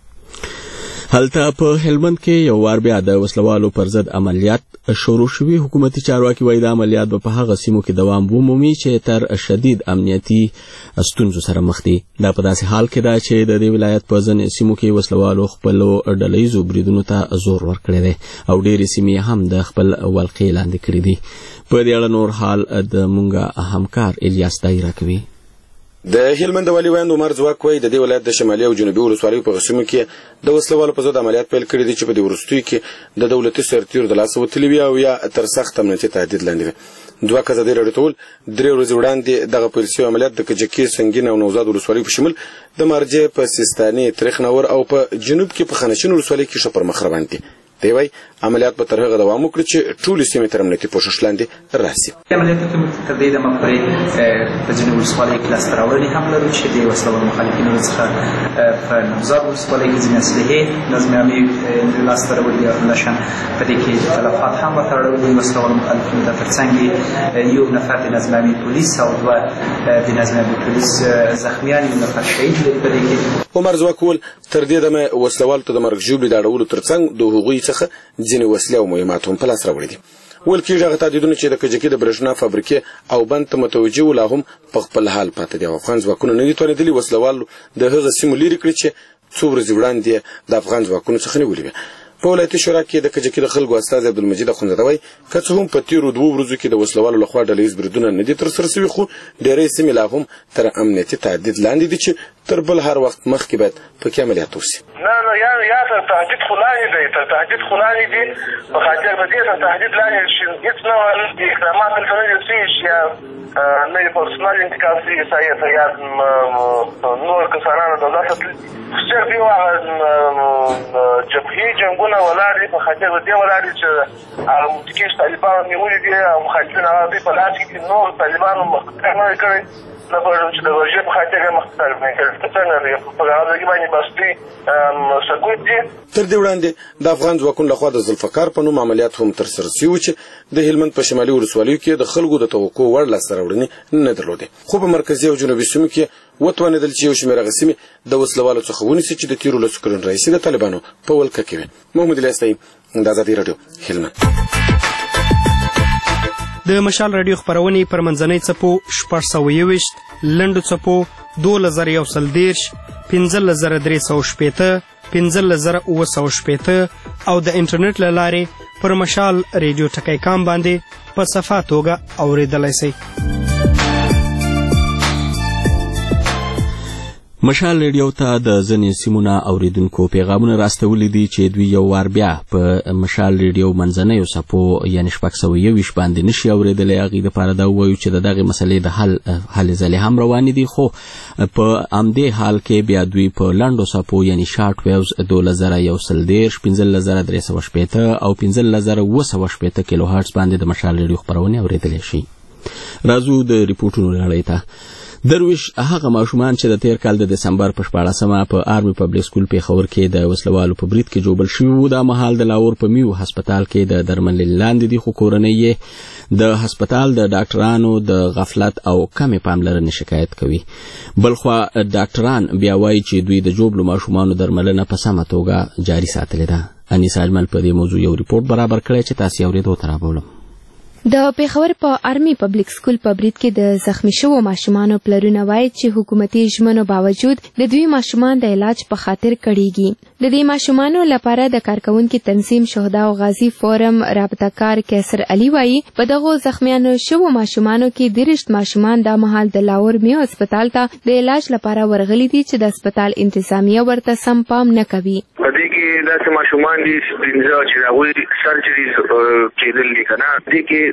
هلته په هلمند کې یو وار بیا د وسلوالو پر ضد عملیات شروع شوي. حکومتي چارواکي وایي د عملیات به په هغه سیمو کې دوام ومومي چې تر شدید امنیتي ستونزو سره مخ دي. دا په داسې حال کې ده چې د دې ولایت په ځینې سیمو کې وسلوالو خپلو ډلهییزو بریدونو ته زور ورکړی دی او ډېرې سیمې هم د خپل ولقې لاندې کړي دي. په دې اړه نور حال د مونږ همکار الیاس دای راکوي. د هلمند والي ویاند عمر ځواک وایي د دې ولایت د شمالي او جنوبي ولسوالیو په سیمو کې د وسلوالو په ضد عملیات پیل کړي دي چې په دې وروستیو کې د دولتي سرتیرو د لاسه وتلي وي او یا تر سخت امنیتي تهدید لاندې وي. دوه کسه د راډیو ټول درې ورځې وړاندې دغه پولیسي عملیات د کجکي سنگین او نوزاد ولسوالیو په شمول د مارجې په سیستاني تریخنور او په جنوب کې په خنشین ولسوالۍ کې ښه پرمخ روان دي. دی وايي عملیات به تر هغه دوام وکړي چې ټولې سیمې تر امنیتي پوښښ لاندې راسي. عملیاتو کې تر دې دمه پورې په ځینو ولسوالیو کې لاسته راوړنې هم لرو چې د وسلوالو مخالفینو څخه په نوزاد ولسوالۍ کې ځینې اسلحې نظمیانې لاسته راوړي همداشان په دې کې تلفات هم ورته اړولي وسلوالو مخالفینو ته تر څنګ یو نفر د نظمیاني پولیس او دوه د نظمیاني پولیس زخمیان یو نفر شهید لري په دې کې. عمر ځواک وویل تر دې دمه وسلوالو ته د مرګ ژوبلې د اړولو تر څنګ د هغوی څخه ځینې وسلې او مهمات هم په لاس راوړي دي. ویل کېږي هغه تهدیدونه چې د کجکي د برېښنا فابریکې او بند ته متوجه وو لا هم په خپل حال پاتې دي او افغان ځواکونه نه دي توانېدلي وسلوالو د هغه سیمو لرې کړي چې څو ورځې وړاندې د افغان ځواکونو څخه نیولې وي. په ولایتي شورا کې د کجکي د خلکو استازی عبدالمجید اخندزاده وایي که څه هم په تېرو دوو ورځو کې د وسلوالو لخوا ډلهییز بریدونه نه دي ترسره شوي خو ډېری سیمې لا هم تر امنیتي تهدید لاندې دي چې تر بل هر وخت مخکې باید پکې عملیات وشي. نه نه یا یا تر تهدید خو لاندې دی تر تهدید خو لاندې دي په خاطر د دې تر تهدید لاندې شي هېڅ ډول اقدامات دلته نه دي شوي چې یا نه یې پرسونل انتقال شوي یا نور کسانان د دولت صرف یو هغه جبهې جنګونه ولاړ دي په خاطر د دې ولاړ دي چې هغه متکیش طالبانو نیولي دي او مخالفین هغه دوی په لاس کې دي نور طالبانو مخکې نه کړی نه پوهېږم چې د روژې په خاطر یې مخکې نه کړی که څنګه دی په هغه باندې بس دوی سکوت دي. تر دې وړاندې د افغان ځواکونو لخوا د ذوالفقار په نوم عملیات هم ترسره شوي وو چې د هلمند په شمالي ولسوالیو کې د خلکو د توقع وړ لاسته راوړنې نه درلودې، خو په مرکزي او جنوبي سیمو کې وتوانېدل چې یو شمېر هغه سیمې د وسلوالو څخه ونیسي چې د تېرو لسو کلونو راهیسې د طالبانو په ولکه کې وې. محمود الیاس د ازادي راډیو هلمند. د مشال راډیو خپرونې پر منځنۍ څپو شپږ سوه یوویشت، لنډو څپو دولس زره یو سل دېرش، پنځلس زره درې سوه شپېته، پنځلس زره اووه سوه شپېته او د انټرنیټ له لارې پر مشال ریډیو ټکی کام باندې په صفا توګه اورېدلی شئ. مشال ریډیو ته د ځینې سیمو نه اوریدونکو پیغامونه راستولي دي چې دوی یو وار بیا په مشال ریډیو منځنیو څپو یعنې شپږ سوه یوویشت باندې نشي اورېدلی. هغوی دپاره دا ووایو چې د دغې مسلې د حل هلې ځلې هم روانې دي، خو په همدې حال کې بیا دوی په لنډو څپو یعنې شارټ ویوز دولس زره یو سل دېرش، پنځلس زره درې سوه شپېته او پنځلس زره اووه سوه شپېته کیلو هرټز باندې د مشال ریډیو خپرونې اورېدلی شي. راځو د ریپورټونو لړۍ ته. درویش هغه ماشومان چې د تیر کال د دسمبر په شپاړسمه په آرمي پبلک سکول پیښور کې د وسلوالو په برید کې جوړ شوي وو، دا مهال د لاهور په میو هسپتال کې د درملنې لاندې دي، خو کورنۍ یې د هسپتال د ډاکټرانو د غفلت او کمې پاملرنې شکایت کوي. بلخوا ډاکټران بیا وایي چې دوی د جوبلو ماشومانو درملنه په سمه توګه جاري ساتلې ده. انیس اجمل په دې موضوع یو ریپورټ برابر کړی چې تاسې اورېدو ته رابولم. د پیښور په آرمي پبلک سکول په برید کې د زخمی شوو ماشومانو پلرونه وایي چې حکومتي ژمنو باوجود د دوی ماشومان د علاج په خاطر کړيږي. د دې ماشومانو لپاره د کارکونکو تنظیم شهدا او غازی فورم رابطه کار کیسر علي وایي په دغه زخمیانو شوو ماشومانو کې درشت ماشومان د مهال د لاهور میو هسپتال ته د علاج لپاره ورغلي دي چې د هسپتال انتظامیه ورته سم پام نه کوي. په دې کې داسې ماشومان دي چې هغوی سرجریز کېدل دي که نه، دې کې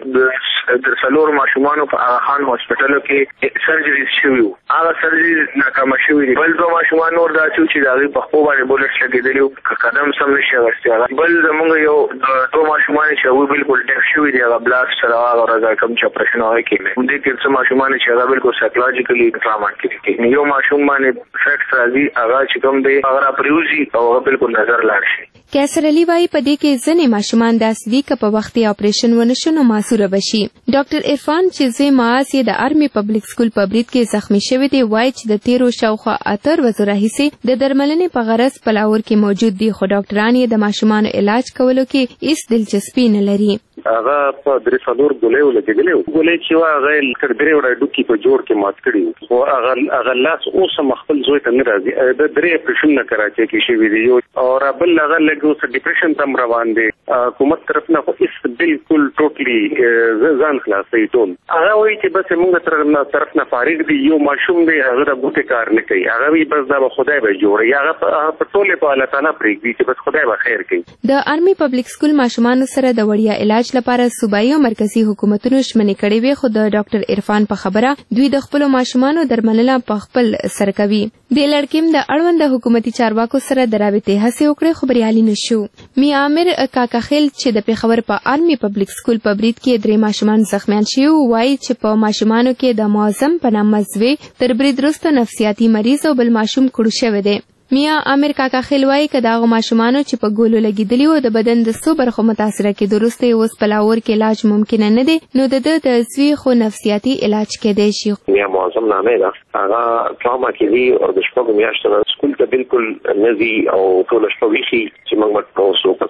د څلور ماشومانو په هغه خان هسپتالو کې سرجریز شوي وو، هغه سرجریز ناکامه شوي دي. بل دوه ماشومان نور داسې وو چې د هغوی په خپو باندې بولټ لګېدلي وو، که قدم سم نشي اخیستی. بل زمونږ یو دوه ماشومان چې هغوی بلکل ډېر شوي دي، هغه بلاست سره هغه ورځ کوم چې اپرېشن هغوی کېږي. دې کې څه ماشومان چې هغه بلکل سایکولوجیکلي ټراما کېږي. یو ماشوم باندې فیکټ راځي، هغه چې کوم دی هغه راپرېوځي او هغه بلکل نظر لاړ شي. کیسر علي وایي په دې کې ځینې ماشومان داسې دي که په وخت یې اپرېشن ونه شو نو معصوره به شي. ډاکټر عرفان چې زی معاص یې د آرمي پبلک سکول په برید کې زخمی شوی دی وایي چې د تیرو شاوخوا اتر ورځو راهیسې د درملنې په غرض په لاهور کې موجود دي، خو ډاکټران یې د ماشومانو علاج کولو کې هیڅ دلچسپي نه لري. هغه په درې څلور ګولۍ ولګېدلې وو، ګولۍ چې وه هغه یې تر درې وړه ډوکي په جوړ کې مات کړي وو، خو هغه هغه لاس اوس هم خپل زوی ته نه راځي. د درې اپرېشنونه کراچۍ کې شوي دي او بل هغه لږ اوس ډپرېشن ته هم روان دی. حکومت طرف نه خو هېڅ بلکل ټوټلي ځان خلاصوي ټول. هغه وایي چې بس موږ طرف نه فارغ دي، یو ماشوم دی هغه د ګوتې کار نه کوي، هغه وایي بس دا به خدای به جوړوي، هغه په ټولې په الله تعالی پرېږدي چې بس خدای به خیر کوي. د آرمي پبلک سکول ماشومانو سره د وړیا علاج لپاره صوبایي او مرکزي حکومتونو ژمنې کړې وې، خو د ډاکټر عرفان په خبره دوی د خپلو ماشومانو درملنه په خپل سر کوي. د لړکیم د اړوند حکومتي چارواکو سره د رابطې هڅې وکړې خو بریالي نشو. می عامر کاکاخیل چې د پیښور په آرمي پبلک سکول په برید کې درې ماشومان زخمیان شوي وایي چې په ماشومانو کې د معظم په نام مزوي تر برید وروسته نفسیاتي مریض او بل ماشوم کړو شوی دی. میا عامر کاکاخیل وایي که د هغو ماشومانو چې په ګولو لګېدلي وو د بدن د څو برخو متاثره کېدو وروسته یې اوس په لاهور کې علاج ممکنه نه دی، نو د ده د عضوي خو نفسیاتي علاج کېدی شي. میا معظم نامې ده، هغه ټراما کې دي او د شپږو میاشتو نه سکول ته بلکل نه ځي او ټوله شپه ویښي چې موږ ورته څوک څوک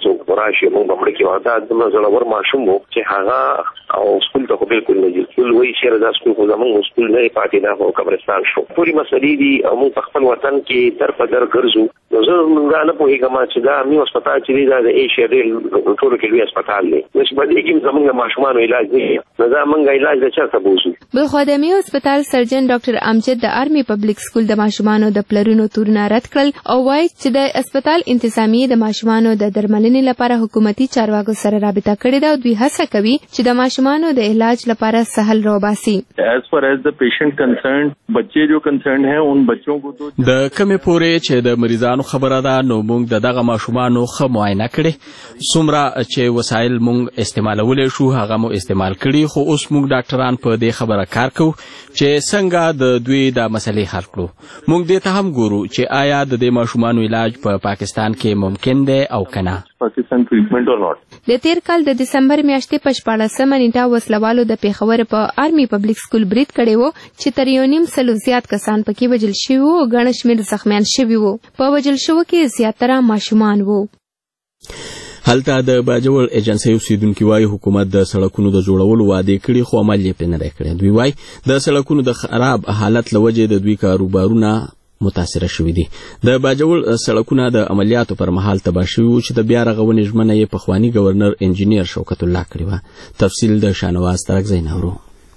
راشي موږ به مړ کېږو. دا دومره زړور ماشوم و چې هغه او سکول ته خو بالکل نه ځي. سکول وایي چېرې دا سکول خو زموږ سکول نه دی پاتې، دا خو قبرستان شو. ټولې مسلې دي او موږ په خپل وطن کې در په در ګرځو. نو زه دا نه پوهېږم چې دا مینو هسپتال چې دی دا د ایشیا ډېر ټولو کې لوی هسپتال دی، نو چې په دې کې زموږ د ماشومانو علاج دی، نو دا موږ علاج د چېرته بوځو. بلخوا د میو هسپتال سرجن ډاکټر امجد د آرمي پبلک سکول د ماشومانو د پلرونو تورونه رد کړل او وایي چې د هسپتال انتظامیې د ماشومانو د درملنې لپاره حکومتي چارواکو سره رابطه کړې ده او دوی هڅه کوي چې د ماشومانو د علاج لپاره سهل روباسي. As far as the patient concerned, بچے جو concerned ہیں ان بچوں کو تو د کمې پورې چې د مریضانو خبره ده نو موږ د دغه ماشومانو ښه معاینه کړې، څومره چې وسایل موږ استعمالولی شو هغه مو استعمال کړي، خو اوس موږ ډاکټران په دې خبره کار کوو چې څنګه د دوی دا مسلې حل کړو. موږ دې ته هم ګورو چې آیا د دې ماشومانو علاج په پاکستان کې ممکن دی او که نه. پاکستان ټریټمنټ اور ناٹ. د تیر کال د دسمبر میاشتې په شپاړسمه نیټه وسلوالو د پیښور په آرمي پبلک سکول برید کړی و چې تر یو نیم سلو زیات کسان پکې وژل شوي وو او ګڼ شمېر زخمیان شوي وو. په وژل شوو کې زیاتره ماشومان وو. هلته د باجوړ ایجنسۍ اوسیدونکي وایي حکومت د سړکونو د جوړولو وعدې کړي خو عمل یې پرې نه دی کړی. دوی وایي د سړکونو د خراب حالت له وجې د دوی کاروبارونه متاثره شوي دي. د باجوړ سړکونه د عملیاتو پر مهال تباه شوي وو چې د بیا رغونې ژمنه یې پخواني ګورنر انجینیر شوکت الله کړې وه. تفصیل د شانواز ترکزی نورو.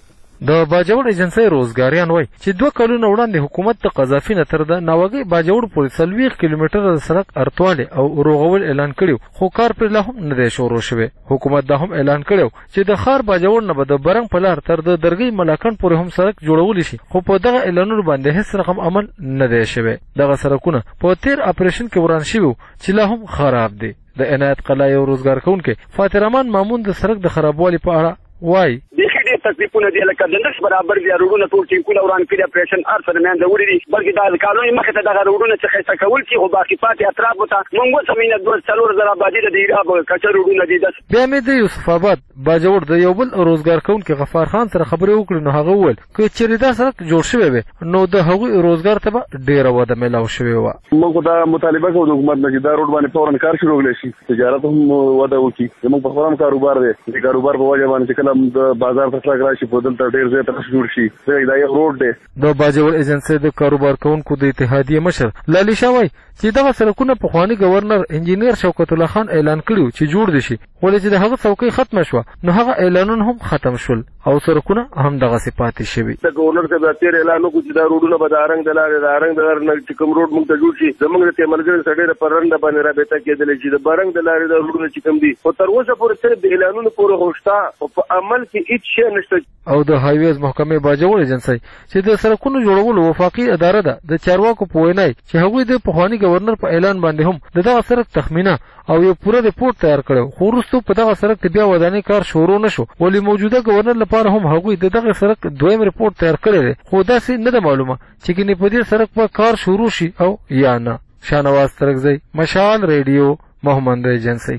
د باجوړ ایجنسۍ روزګاریان وایي چې دوه کلونه وړاندې حکومت د قذافي نه تر د ناوګۍ باجوړ پورې څلوېښت کیلومتره د سړک ارتوالی او روغول اعلان کړي خو کار پرې لا هم نه دی شروع شوی. حکومت دا هم اعلان کړی چې د ښار باجوړ نه به د برنګ په لار تر د درګۍ ملاکنډ پورې هم سړک جوړولی شي، خو په دغه اعلانونو باندې هېڅ رقم عمل نه دی شوی. دغه سړکونه په تیر اپریشن کې وران شوي وو چې لا هم خراب دی. د عنایت قلعه یو روزګار کوونکی فاتح رحمان مامون د سړک د خرابوالي په اړه وایي تکلیفونه دي لکه د نس برابر دي، روډونه ټول ټینکونه وران کړي، اپریشن هر څه د منځه وړي دي، بلکې دا د کالونې مخې ته دغه روډونه چې ښایسته کول کي خو باقي پاتې اطرافو ته موږ اوس هم دوه څلور زره آبادي د دیراب کچه روډونه دي. بیا مې د یوسف آباد باجوړ د یو بل روزګار کوونکي غفار خان سره خبرې وکړې نو هغه وویل که چېرې دا سړک جوړ شوی وی نو د هغوی روزګار ته به ډېره وده میلاو شوې وه. موږ دا مطالبه کوو د حکومت نه چې دا روډ باندې فوراً کار شروع کړی شي، تجارت هم وده وکړي. زموږ په خپله هم کاروبار دی، د کاروبار په وجه باندې چې کله د بازار ته تګ راشي په دلته ډېر ځای ته جوړ شي. دا یو روډ دی. د باجوړ ایجنسۍ د کاروبار کوونکو د اتحادیې مشر لالي شاه وایي چې دغه سړکونه پخواني ګورنر انجینیر شوکت الله خان اعلان کړي چې جوړ دي شي، ولې چې د هغه څوکۍ ختمه شوه نو هغه اعلانونه هم ختم شول او سړکونه هم دغسې پاتې شوي. د ګورنر صاحب دا تېر اعلان وکړو چې دا روډونه به د ارنګ د لارې د ارنګ د لارې نه چې کوم روډ موږ ته جوړ شي زموږ د دې ملګرو سره ډېره په رنډه باندې رابطه کېدلی چې د برنګ د لارې د روډونه چې کوم دي خو تر اوسه پورې صرف د اعلانونو پورې خو شته او په عمل کې هېڅ شی نشته. او د هایویز محکمې باجوړ ایجنسۍ چې د سړکونو جوړولو وفاقي اداره ده د چارواکو په وینا چې هغوی د پخواني ګورنر په اعلان باندې هم د دغه سړک تخمینه او یو پوره ریپورټ تیار کړی خو وروستو په دغه سړک د بیا ودانۍ کار شروع نه شو، ولې موجوده ګورنر لپاره هم هغوی د دغه سړک دویم ریپورټ تیار کړی دی خو داسې نه ده معلومه چې ګینې په دې سړک به کار شروع شي او یا نه. شانواز ترکزی، مشال ریډیو، محمد ایجنسۍ.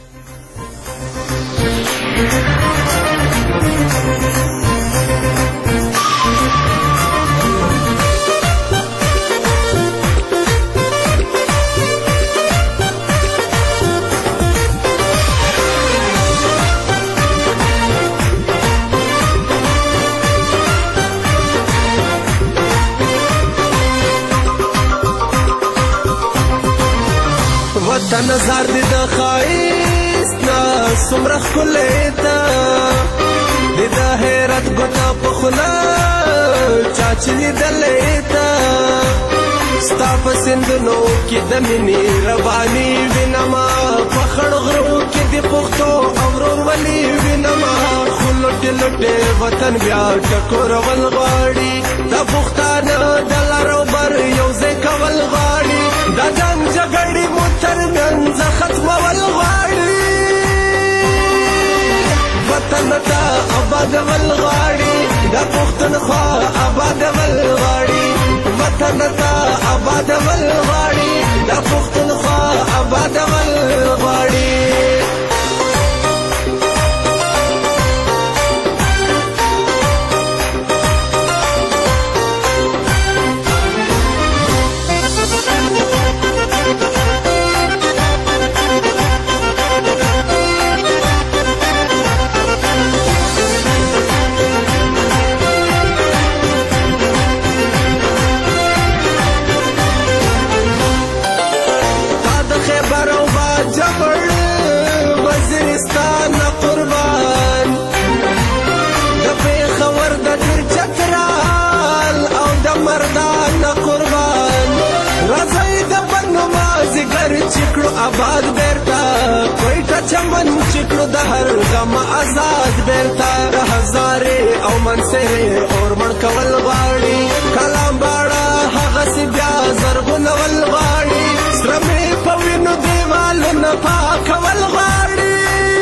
وطن زار دي د خایست نا سمره خلې تا دي د حیرت ګوتا په خلا چاچني دلې تا ستا په سندونو کې د مینې رواني وینما په خړ غرو کې د پښتو اورور ولي وینما خلوټ لټه وطن بیا ټکور ول غاړي د پښتانه د لارو بر یو ځای کول غاړي د جنگ جګړې مو تر منځ ختمول غاړي وطن ته آبادول غاړي د پښتونخوا آبادول غاړي وطن ته آبادول غاړي د پښتونخوا آبادول غاړي. افغانستان قربان د پیښور د ډیر چترال او د مردان قربان راځي د بنمازګر چکړو آباد بیرته کوټه چمن چکړو د هر غم آزاد بیرته د هزارې او منصرې اور مړ کول غواړي کلام باړه هغه سی بیا زرغونول غواړي سره مې په وینو دیوالونه پاکول غواړي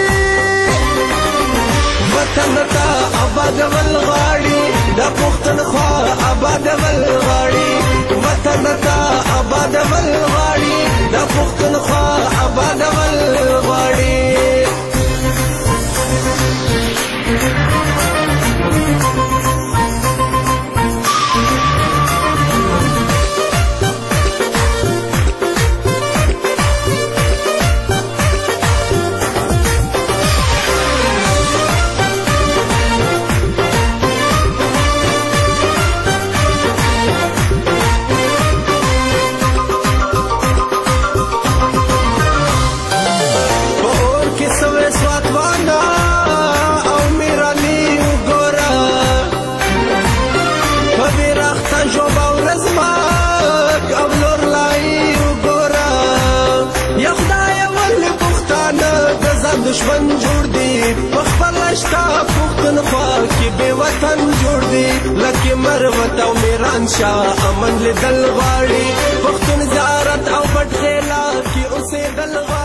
وطن ته آبادول غواړي د پښتونخوا آبادول غواړي وطن ته آبادول غواړي د پښتونخوا آبادول غواړي دشمن جوړ دی خپل شتا پښتونخوا کې به وطن جوړ دی لکه مروت او میران شاه امن لیدل غواړي پښتون زیارت او پټ خیلا کې اوسېدل غواړي